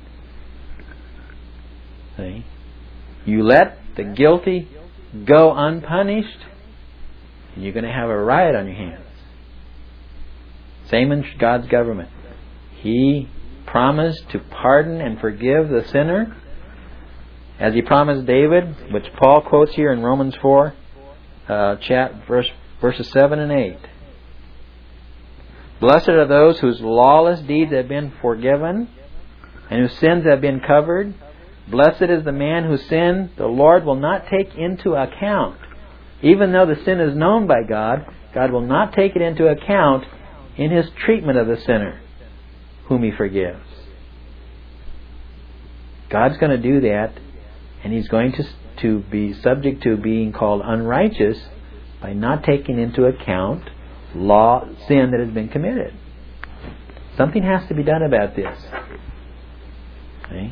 See? You let the guilty go unpunished, and you're going to have a riot on your hands. Same in God's government. He promised to pardon and forgive the sinner, as He promised David, which Paul quotes here in Romans 4, verses 7 and 8. Blessed are those whose lawless deeds have been forgiven and whose sins have been covered. Blessed is the man whose sin the Lord will not take into account. Even though the sin is known by God, God will not take it into account in His treatment of the sinner whom He forgives. God's going to do that, and He's going to be subject to being called unrighteous by not taking into account sin that has been committed. Something has to be done about this. Okay?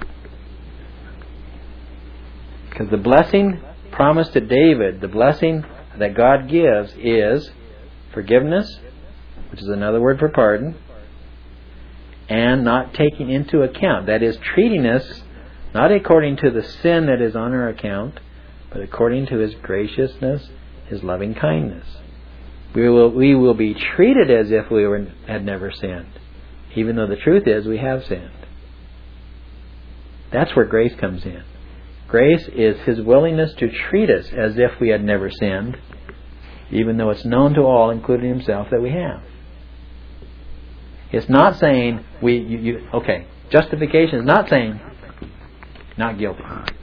Because the blessing promised to David, the blessing that God gives is forgiveness, which is another word for pardon, and not taking into account. That is, treating us not according to the sin that is on our account, but according to His graciousness, His loving kindness. We will be treated as if we had never sinned, even though the truth is we have sinned. That's where grace comes in. Grace is His willingness to treat us as if we had never sinned, even though it's known to all, including Himself, that we have. It's not saying justification is not saying not guilty.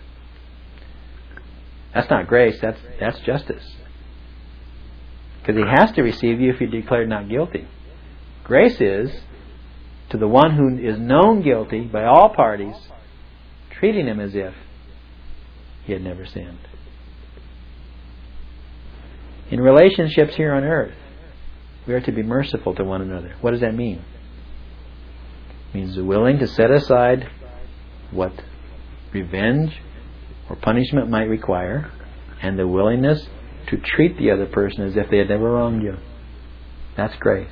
That's not grace. That's justice. Because He has to receive you if you're declared not guilty. Grace is to the one who is known guilty by all parties, treating him as if he had never sinned. In relationships here on earth, we are to be merciful to one another. What does that mean? It means willing to set aside what revenge or punishment might require, and the willingness to treat the other person as if they had never wronged you. That's grace.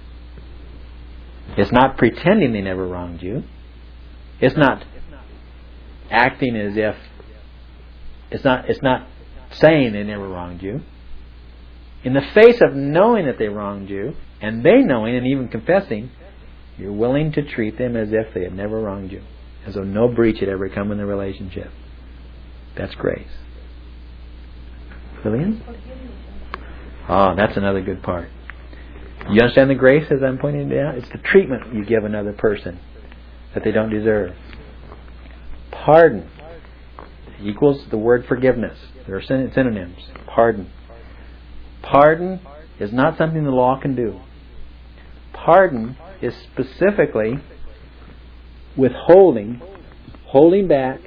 It's not pretending they never wronged you. It's not acting as if it's not saying they never wronged you. In the face of knowing that they wronged you, and they knowing and even confessing, you're willing to treat them as if they had never wronged you, as though no breach had ever come in the relationship. That's grace. Lillian? Oh, that's another good part. You understand the grace as I'm pointing it out? It's the treatment you give another person that they don't deserve. Pardon equals the word forgiveness. There are synonyms. Pardon. Pardon is not something the law can do. Pardon is specifically withholding, holding back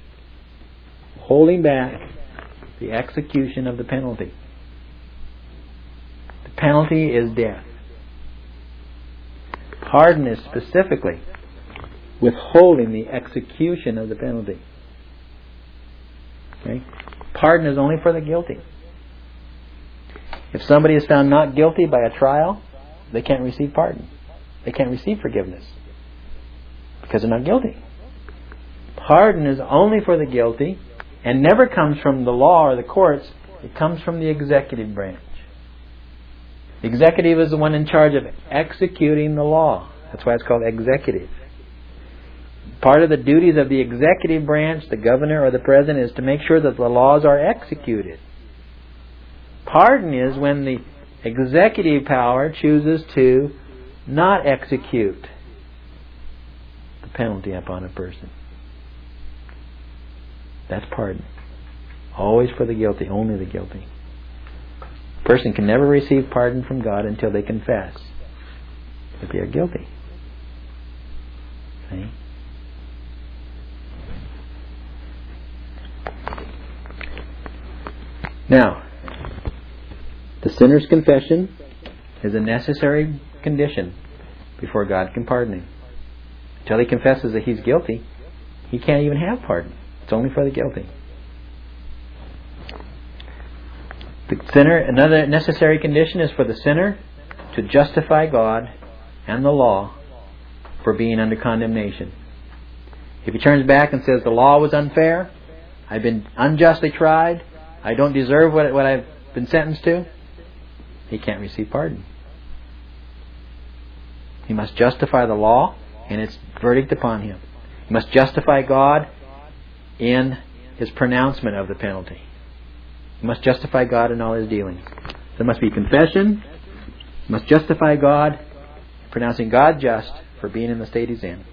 the execution of the penalty. The penalty is death. Pardon is specifically withholding the execution of the penalty. Okay? Pardon is only for the guilty. If somebody is found not guilty by a trial, they can't receive pardon. They can't receive forgiveness because they're not guilty. Pardon is only for the guilty and never comes from the law or the courts. It comes from the executive branch. The executive is the one in charge of executing the law. That's why it's called executive. Part of the duties of the executive branch, the governor or the president, is to make sure that the laws are executed. Pardon is when the executive power chooses to not execute the penalty upon a person. That's pardon. Always for the guilty, only the guilty. A person can never receive pardon from God until they confess that they are guilty. See? Now, the sinner's confession is a necessary condition before God can pardon him. Until he confesses that he's guilty, he can't even have pardon. It's only for the guilty. The sinner, another necessary condition is for the sinner to justify God and the law for being under condemnation. If he turns back and says the law was unfair, I've been unjustly tried, I don't deserve what I've been sentenced to, he can't receive pardon. He must justify the law and its verdict upon him. He must justify God in his pronouncement of the penalty. He must justify God in all his dealings. There must be confession. He must justify God, pronouncing God just for being in the state he's in.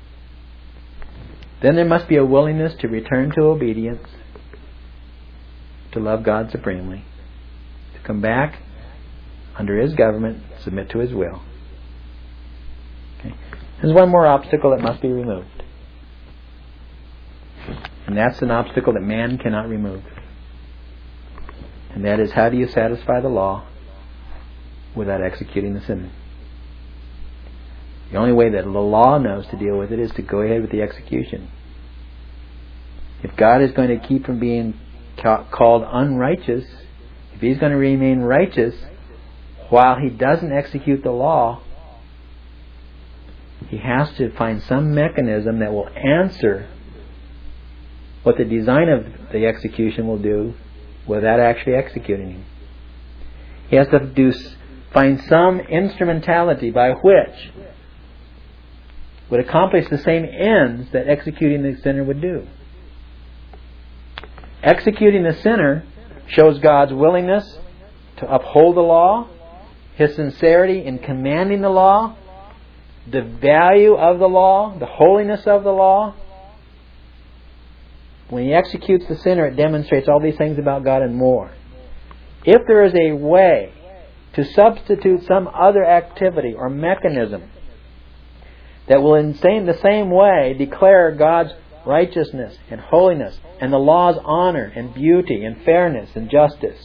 Then there must be a willingness to return to obedience, to love God supremely, to come back under his government, submit to his will. Okay. There's one more obstacle that must be removed. And that's an obstacle that man cannot remove. And that is, how do you satisfy the law without executing the sinner? The only way that the law knows to deal with it is to go ahead with the execution. If God is going to keep from being called unrighteous, if he's going to remain righteous while he doesn't execute the law, he has to find some mechanism that will answer what the design of the execution will do without actually executing him. He has to find some instrumentality by which would accomplish the same ends that executing the sinner would do. Executing the sinner shows God's willingness to uphold the law, his sincerity in commanding the law, the value of the law, the holiness of the law. When he executes the sinner, it demonstrates all these things about God and more. If there is a way to substitute some other activity or mechanism that will in the same way declare God's righteousness and holiness and the law's honor and beauty and fairness and justice,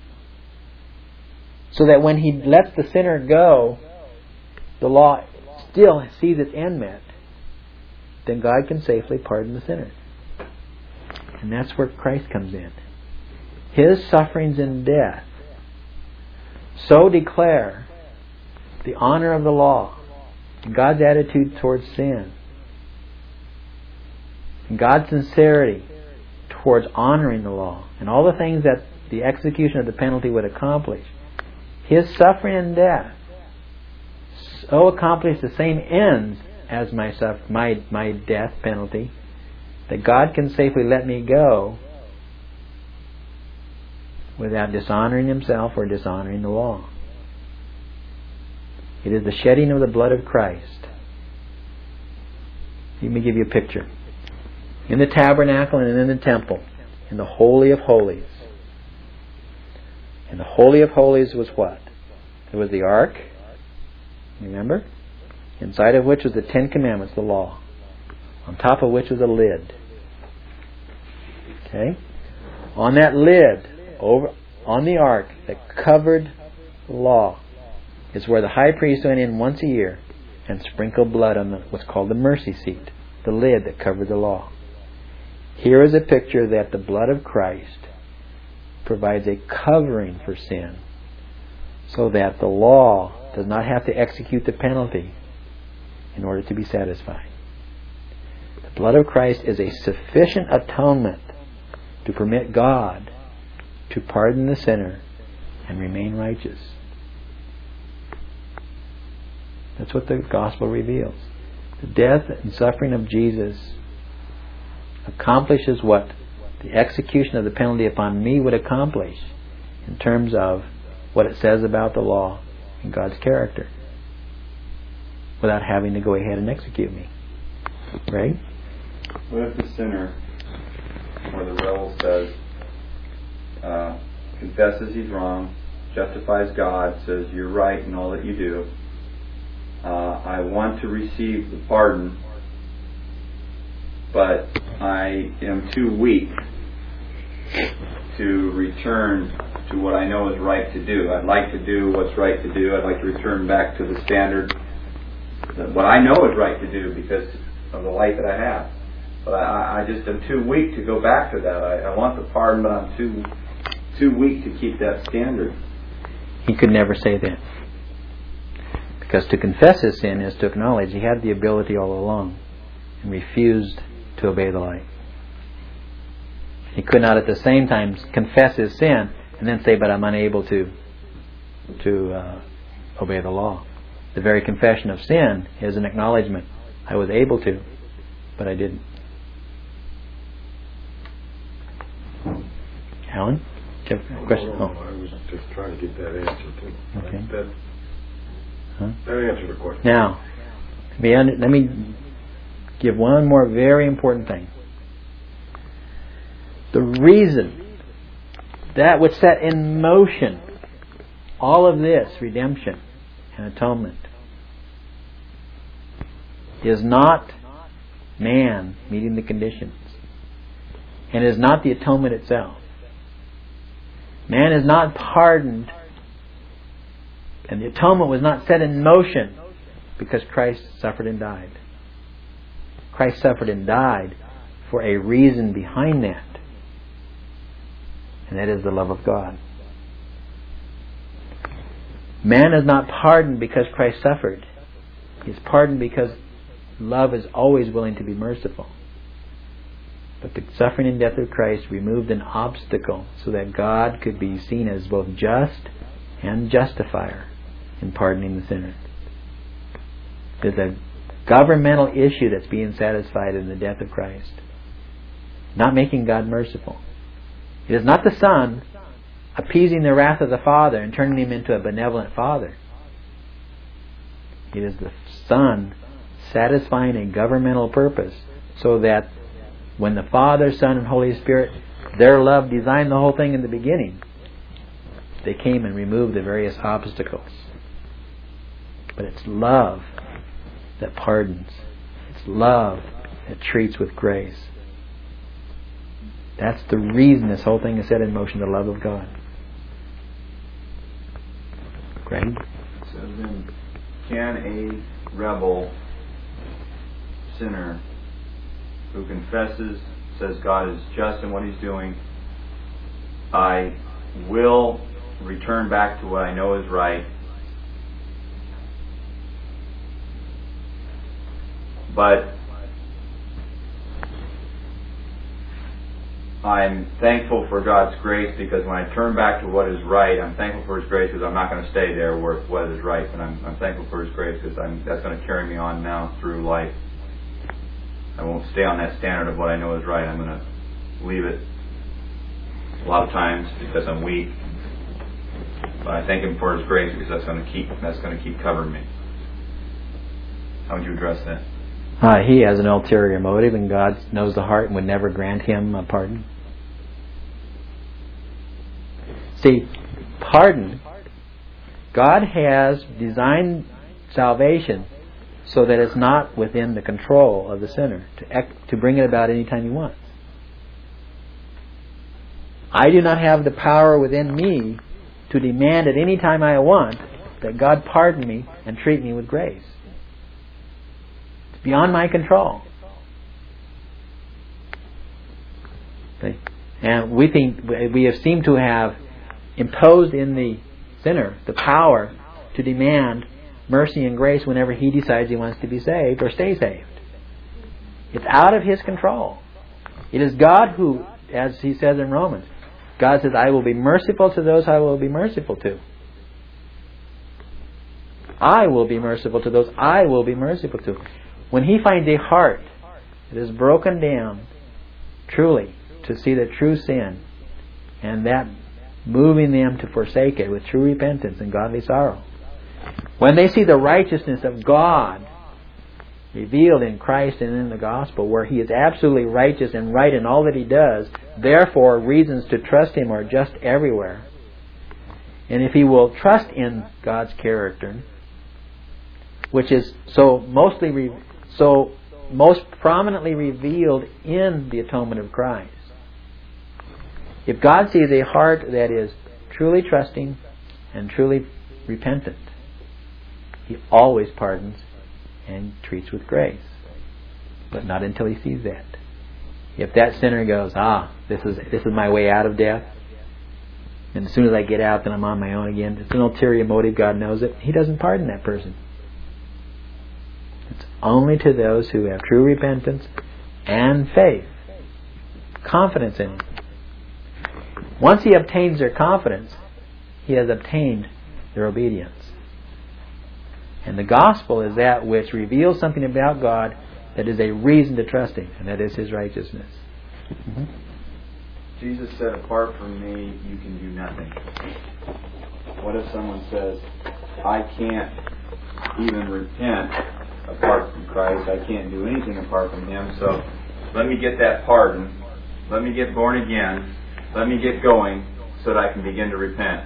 so that when he lets the sinner go, the law still sees its end met, then God can safely pardon the sinner. And that's where Christ comes in. His sufferings and death so declare the honor of the law, and God's attitude towards sin, and God's sincerity towards honoring the law, and all the things that the execution of the penalty would accomplish. His suffering and death so accomplish the same ends as my death penalty, that God can safely let me go without dishonoring himself or dishonoring the law. It is the shedding of the blood of Christ. Let me give you a picture. In the tabernacle and in the temple, in the Holy of Holies. And the Holy of Holies was what? It was the Ark, remember? Inside of which was the Ten Commandments, the law. on top of which was a lid. Okay? On that lid, over on the ark that covered the law, is where the high priest went in once a year and sprinkled blood on what's called the mercy seat, the lid that covered the law. Here is a picture that the blood of Christ provides a covering for sin, so that the law does not have to execute the penalty in order to be satisfied. The blood of Christ is a sufficient atonement to permit God to pardon the sinner and remain righteous. That's what the gospel reveals. The death and suffering of Jesus accomplishes what the execution of the penalty upon me would accomplish in terms of what it says about the law and God's character, without having to go ahead and execute me. Right? What if the sinner, or the rebel, says, confesses he's wrong, justifies God, says you're right in all that you do, I want to receive the pardon, but I am too weak to return to what I know is right to do. I'd like to do what's right to do. I'd like to return back to the standard, what I know is right to do because of the light that I have. But I just am too weak to go back to that. I want the pardon, but I'm too weak to keep that standard. He could never say that. Because to confess his sin is to acknowledge he had the ability all along and refused to obey the light. He could not at the same time confess his sin and then say, but I'm unable to obey the law. The very confession of sin is an acknowledgement. I was able to, but I didn't. Alan? Do you have a question? I was just trying to get that answer too. Okay. That answered the question. Now, let me give one more very important thing. The reason that would set in motion all of this redemption and atonement is not man meeting the conditions, and is not the atonement itself. Man is not pardoned, and the atonement was not set in motion because Christ suffered and died. Christ suffered and died for a reason behind that, and that is the love of God. Man is not pardoned because Christ suffered. He is pardoned because love is always willing to be merciful. But the suffering and death of Christ removed an obstacle so that God could be seen as both just and justifier in pardoning the sinner. There's a governmental issue that's being satisfied in the death of Christ, not making God merciful. It is not the Son appeasing the wrath of the Father and turning him into a benevolent Father. It is the Son satisfying a governmental purpose so that when the Father, Son, and Holy Spirit, their love designed the whole thing in the beginning, they came and removed the various obstacles. But it's love that pardons. It's love that treats with grace. That's the reason this whole thing is set in motion, the love of God. Greg? So then, can a rebel sinner who confesses, says God is just in what he's doing, I will return back to what I know is right, but I'm thankful for God's grace, because when I turn back to what is right, I'm thankful for His grace because I'm not going to stay there where what is right, but I'm thankful for His grace because that's going to carry me on now through life. I won't stay on that standard of what I know is right. I'm going to leave it a lot of times because I'm weak. But I thank Him for His grace because that's going to keep covering me. How would you address that? He has an ulterior motive, and God knows the heart and would never grant him a pardon. See, pardon, God has designed salvation so that it's not within the control of the sinner to bring it about anytime he wants. I do not have the power within me to demand at any time I want that God pardon me and treat me with grace. It's beyond my control. See? And we have seemed to have imposed in the sinner the power to demand mercy and grace whenever he decides he wants to be saved or stay saved. It's out of his control. It is God who, as he says in Romans, God says, I will be merciful to those I will be merciful to. I will be merciful to those I will be merciful to. When he finds a heart that is broken down, truly, to see the true sin, and that moving them to forsake it with true repentance and godly sorrow. When they see the righteousness of God revealed in Christ and in the gospel, where he is absolutely righteous and right in all that he does, therefore reasons to trust him are just everywhere. And if he will trust in God's character, which is most prominently revealed in the atonement of Christ, if God sees a heart that is truly trusting and truly repentant, he always pardons and treats with grace. But not until he sees that. If that sinner goes, this is my way out of death, and as soon as I get out, then I'm on my own again, it's an ulterior motive, God knows it, he doesn't pardon that person. It's only to those who have true repentance and faith, confidence in him. Once he obtains their confidence, he has obtained their obedience. And the gospel is that which reveals something about God that is a reason to trust him, and that is his righteousness. Mm-hmm. Jesus said, apart from me, you can do nothing. What if someone says, I can't even repent apart from Christ, I can't do anything apart from him, so let me get that pardon, let me get born again, let me get going so that I can begin to repent.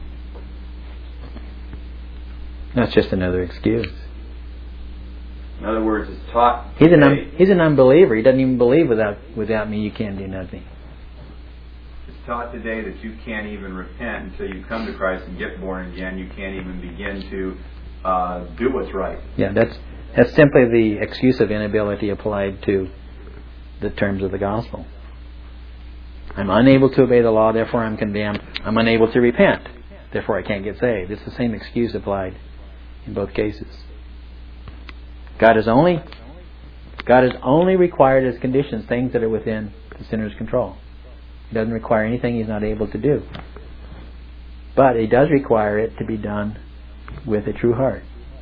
That's just another excuse. In other words, it's taught. He's an unbeliever. He doesn't even believe without me you can't do nothing. It's taught today that you can't even repent until you come to Christ and get born again. You can't even begin to do what's right. Yeah, that's simply the excuse of inability applied to the terms of the gospel. I'm unable to obey the law, therefore I'm condemned. I'm unable to repent, therefore I can't get saved. It's the same excuse applied in both cases. God is only required as conditions things that are within the sinner's control. He doesn't require anything he's not able to do. But he does require it to be done with a true heart.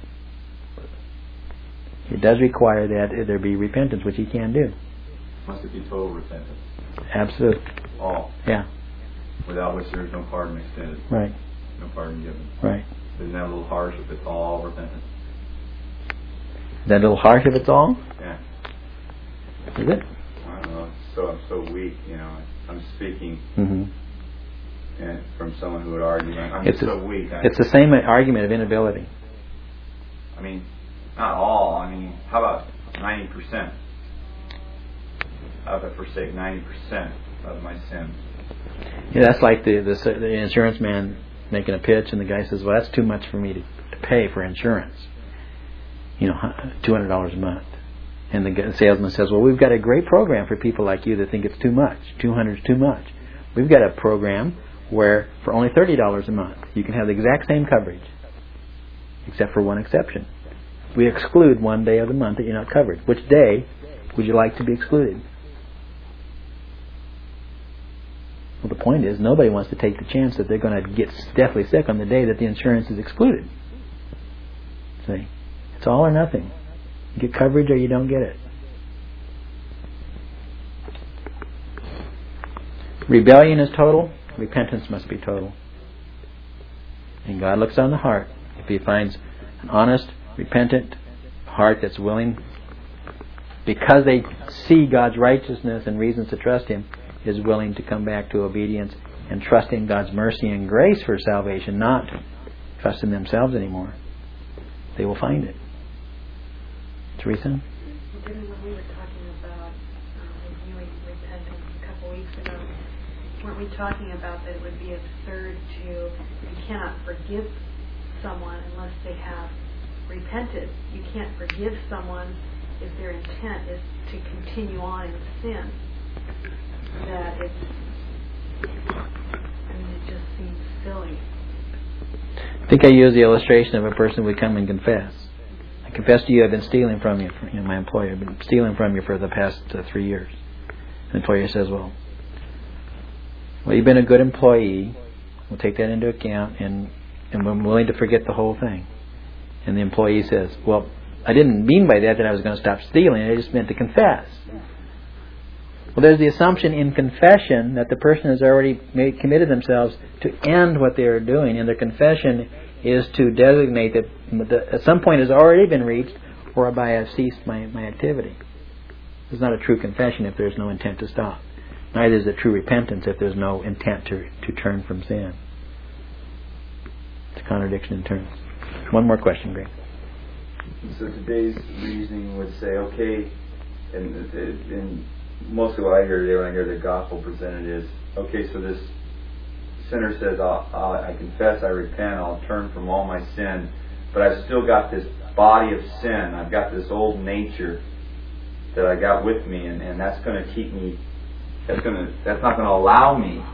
It does require that there be repentance, which he can do. Must it be total repentance? Absolutely. All. Yeah. Without which there is no pardon extended. Right. No pardon given. Right. Isn't that a little harsh if it's all repentance? Is that a little harsh if it's all? Yeah. Is it? I don't know. I'm so weak, I'm speaking and from someone who would argue. I'm so weak. It's the same argument of inability. I mean, not all. I mean, how about 90%? How if I forsake 90% of my sins? Yeah, that's like the insurance man making a pitch, and the guy says, "Well, that's too much for me to pay for insurance. $200 a month." And the salesman says, "Well, we've got a great program for people like you that think it's too much. 200 is too much. We've got a program where for only $30 a month you can have the exact same coverage, except for one exception. We exclude one day of the month that you're not covered. Which day would you like to be excluded?" Well, the point is, nobody wants to take the chance that they're going to get deathly sick on the day that the insurance is excluded. See? It's all or nothing. You get coverage or you don't get it. Rebellion is total. Repentance must be total. And God looks on the heart. If He finds an honest, repentant heart that's willing, because they see God's righteousness and reasons to trust Him, is willing to come back to obedience and trust in God's mercy and grace for salvation, not trust in themselves anymore, they will find it. Teresa? When we were talking about reviewing repentance a couple weeks ago, weren't we talking about that it would be absurd you cannot forgive someone unless they have repented. You can't forgive someone if their intent is to continue on in sin. That it just seems silly. I think I use the illustration of a person would come and confess. I confess to you I've been stealing from you, my employer, I've been stealing from you for the past 3 years. The employer says, well, you've been a good employee, we'll take that into account, and I'm willing to forget the whole thing. And the employee says, well, I didn't mean by that I was going to stop stealing, I just meant to confess. Well, there's the assumption in confession that the person has already committed themselves to end what they are doing, and their confession is to designate that at some point has already been reached, whereby I've ceased my activity. It's not a true confession if there's no intent to stop. Neither is it true repentance if there's no intent to turn from sin. It's a contradiction in terms. One more question, Greg. So today's reasoning would say, okay, and mostly what I hear when I hear the gospel presented is, okay, so this sinner says, I confess, I repent, I'll turn from all my sin, but I've still got this body of sin, I've got this old nature that I got with me, and that's going to keep me, that's not going to allow me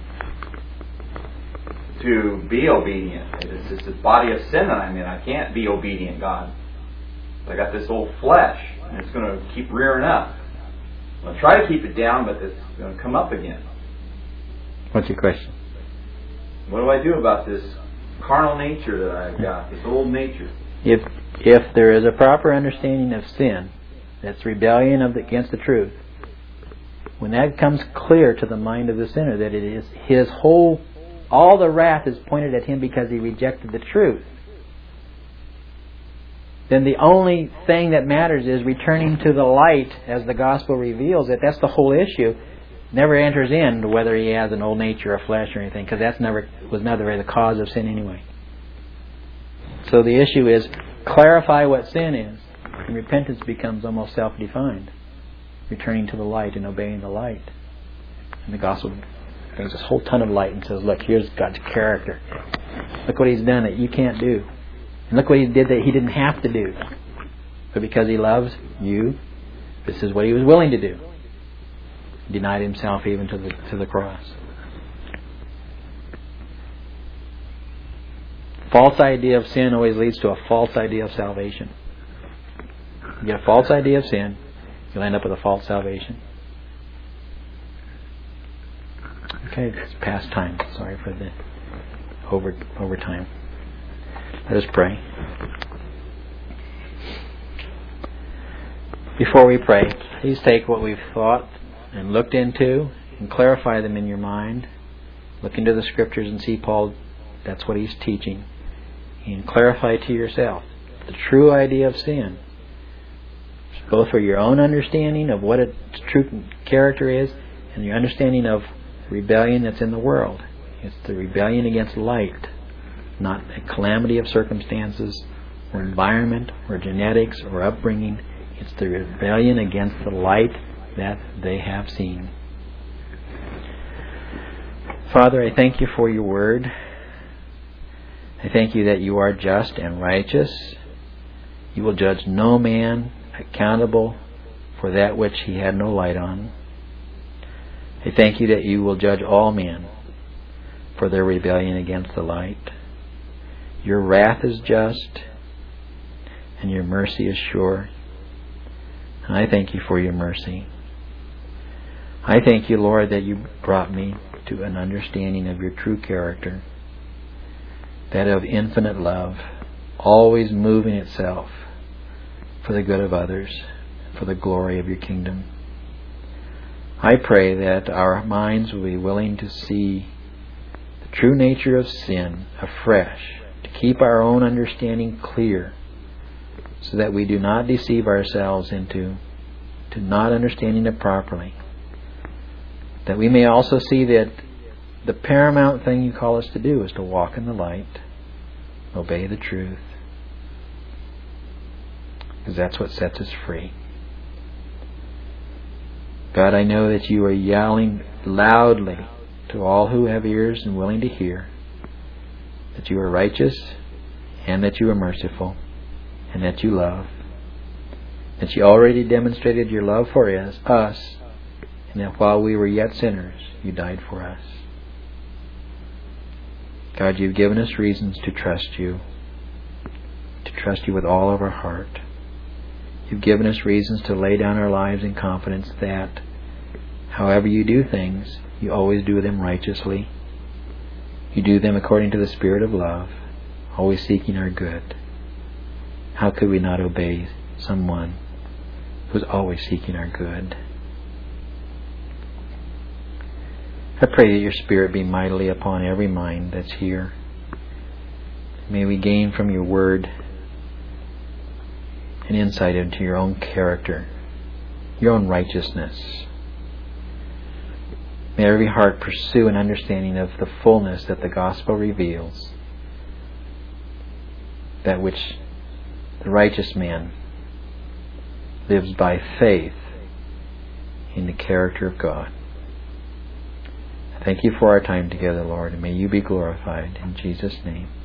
to be obedient. It's just this body of sin that I'm in. I can't be obedient, God. I got this old flesh, and it's going to keep rearing up. I'm going to try to keep it down, but it's going to come up again. What's your question? What do I do about this carnal nature that I've got, this old nature? If there is a proper understanding of sin, that's rebellion against the truth, when that comes clear to the mind of the sinner that it is his whole, all the wrath is pointed at him because he rejected the truth, then the only thing that matters is returning to the light as the gospel reveals it. That's the whole issue. Never enters into whether he has an old nature or flesh or anything, because that's was never the cause of sin anyway. So the issue is clarify what sin is, and repentance becomes almost self-defined. Returning to the light and obeying the light. And the gospel brings this whole ton of light and says, look, here's God's character. Look what He's done that you can't do. And look what He did that He didn't have to do. But because He loves you, this is what He was willing to do. He denied Himself even to the cross. False idea of sin always leads to a false idea of salvation. You get a false idea of sin, you'll end up with a false salvation. Okay, it's past time. Sorry for the overtime. Let us pray. Before we pray, please take what we've thought and looked into and clarify them in your mind. Look into the Scriptures and see Paul, that's what he's teaching. And clarify to yourself the true idea of sin, both for your own understanding of what its true character is and your understanding of rebellion that's in the world. It's the rebellion against light, not a calamity of circumstances or environment or genetics or upbringing. It's the rebellion against the light that they have seen. Father, I thank You for Your word. I thank You that You are just and righteous. You will judge no man accountable for that which he had no light on. I thank You that You will judge all men for their rebellion against the light. Your wrath is just and Your mercy is sure. And I thank You for Your mercy. I thank You, Lord, that You brought me to an understanding of Your true character, that of infinite love, always moving itself for the good of others, for the glory of Your kingdom. I pray that our minds will be willing to see the true nature of sin afresh, to keep our own understanding clear, so that we do not deceive ourselves into not understanding it properly. That we may also see that the paramount thing You call us to do is to walk in the light, obey the truth, because that's what sets us free. God, I know that you are yelling loudly to all who have ears and willing to hear that you are righteous and that you are merciful and that you love. That you already demonstrated your love for us, and that while we were yet sinners, you died for us. God, you've given us reasons to trust you with all of our heart. You've given us reasons to lay down our lives in confidence that, however you do things, you always do them righteously. You do them according to the Spirit of love, always seeking our good. How could we not obey someone who's always seeking our good? I pray that your Spirit be mightily upon every mind that's here. May we gain from your word an insight into your own character, your own righteousness. May every heart pursue an understanding of the fullness that the gospel reveals, that which the righteous man lives by faith in the character of God. I thank you for our time together, Lord, and may you be glorified. In Jesus' name.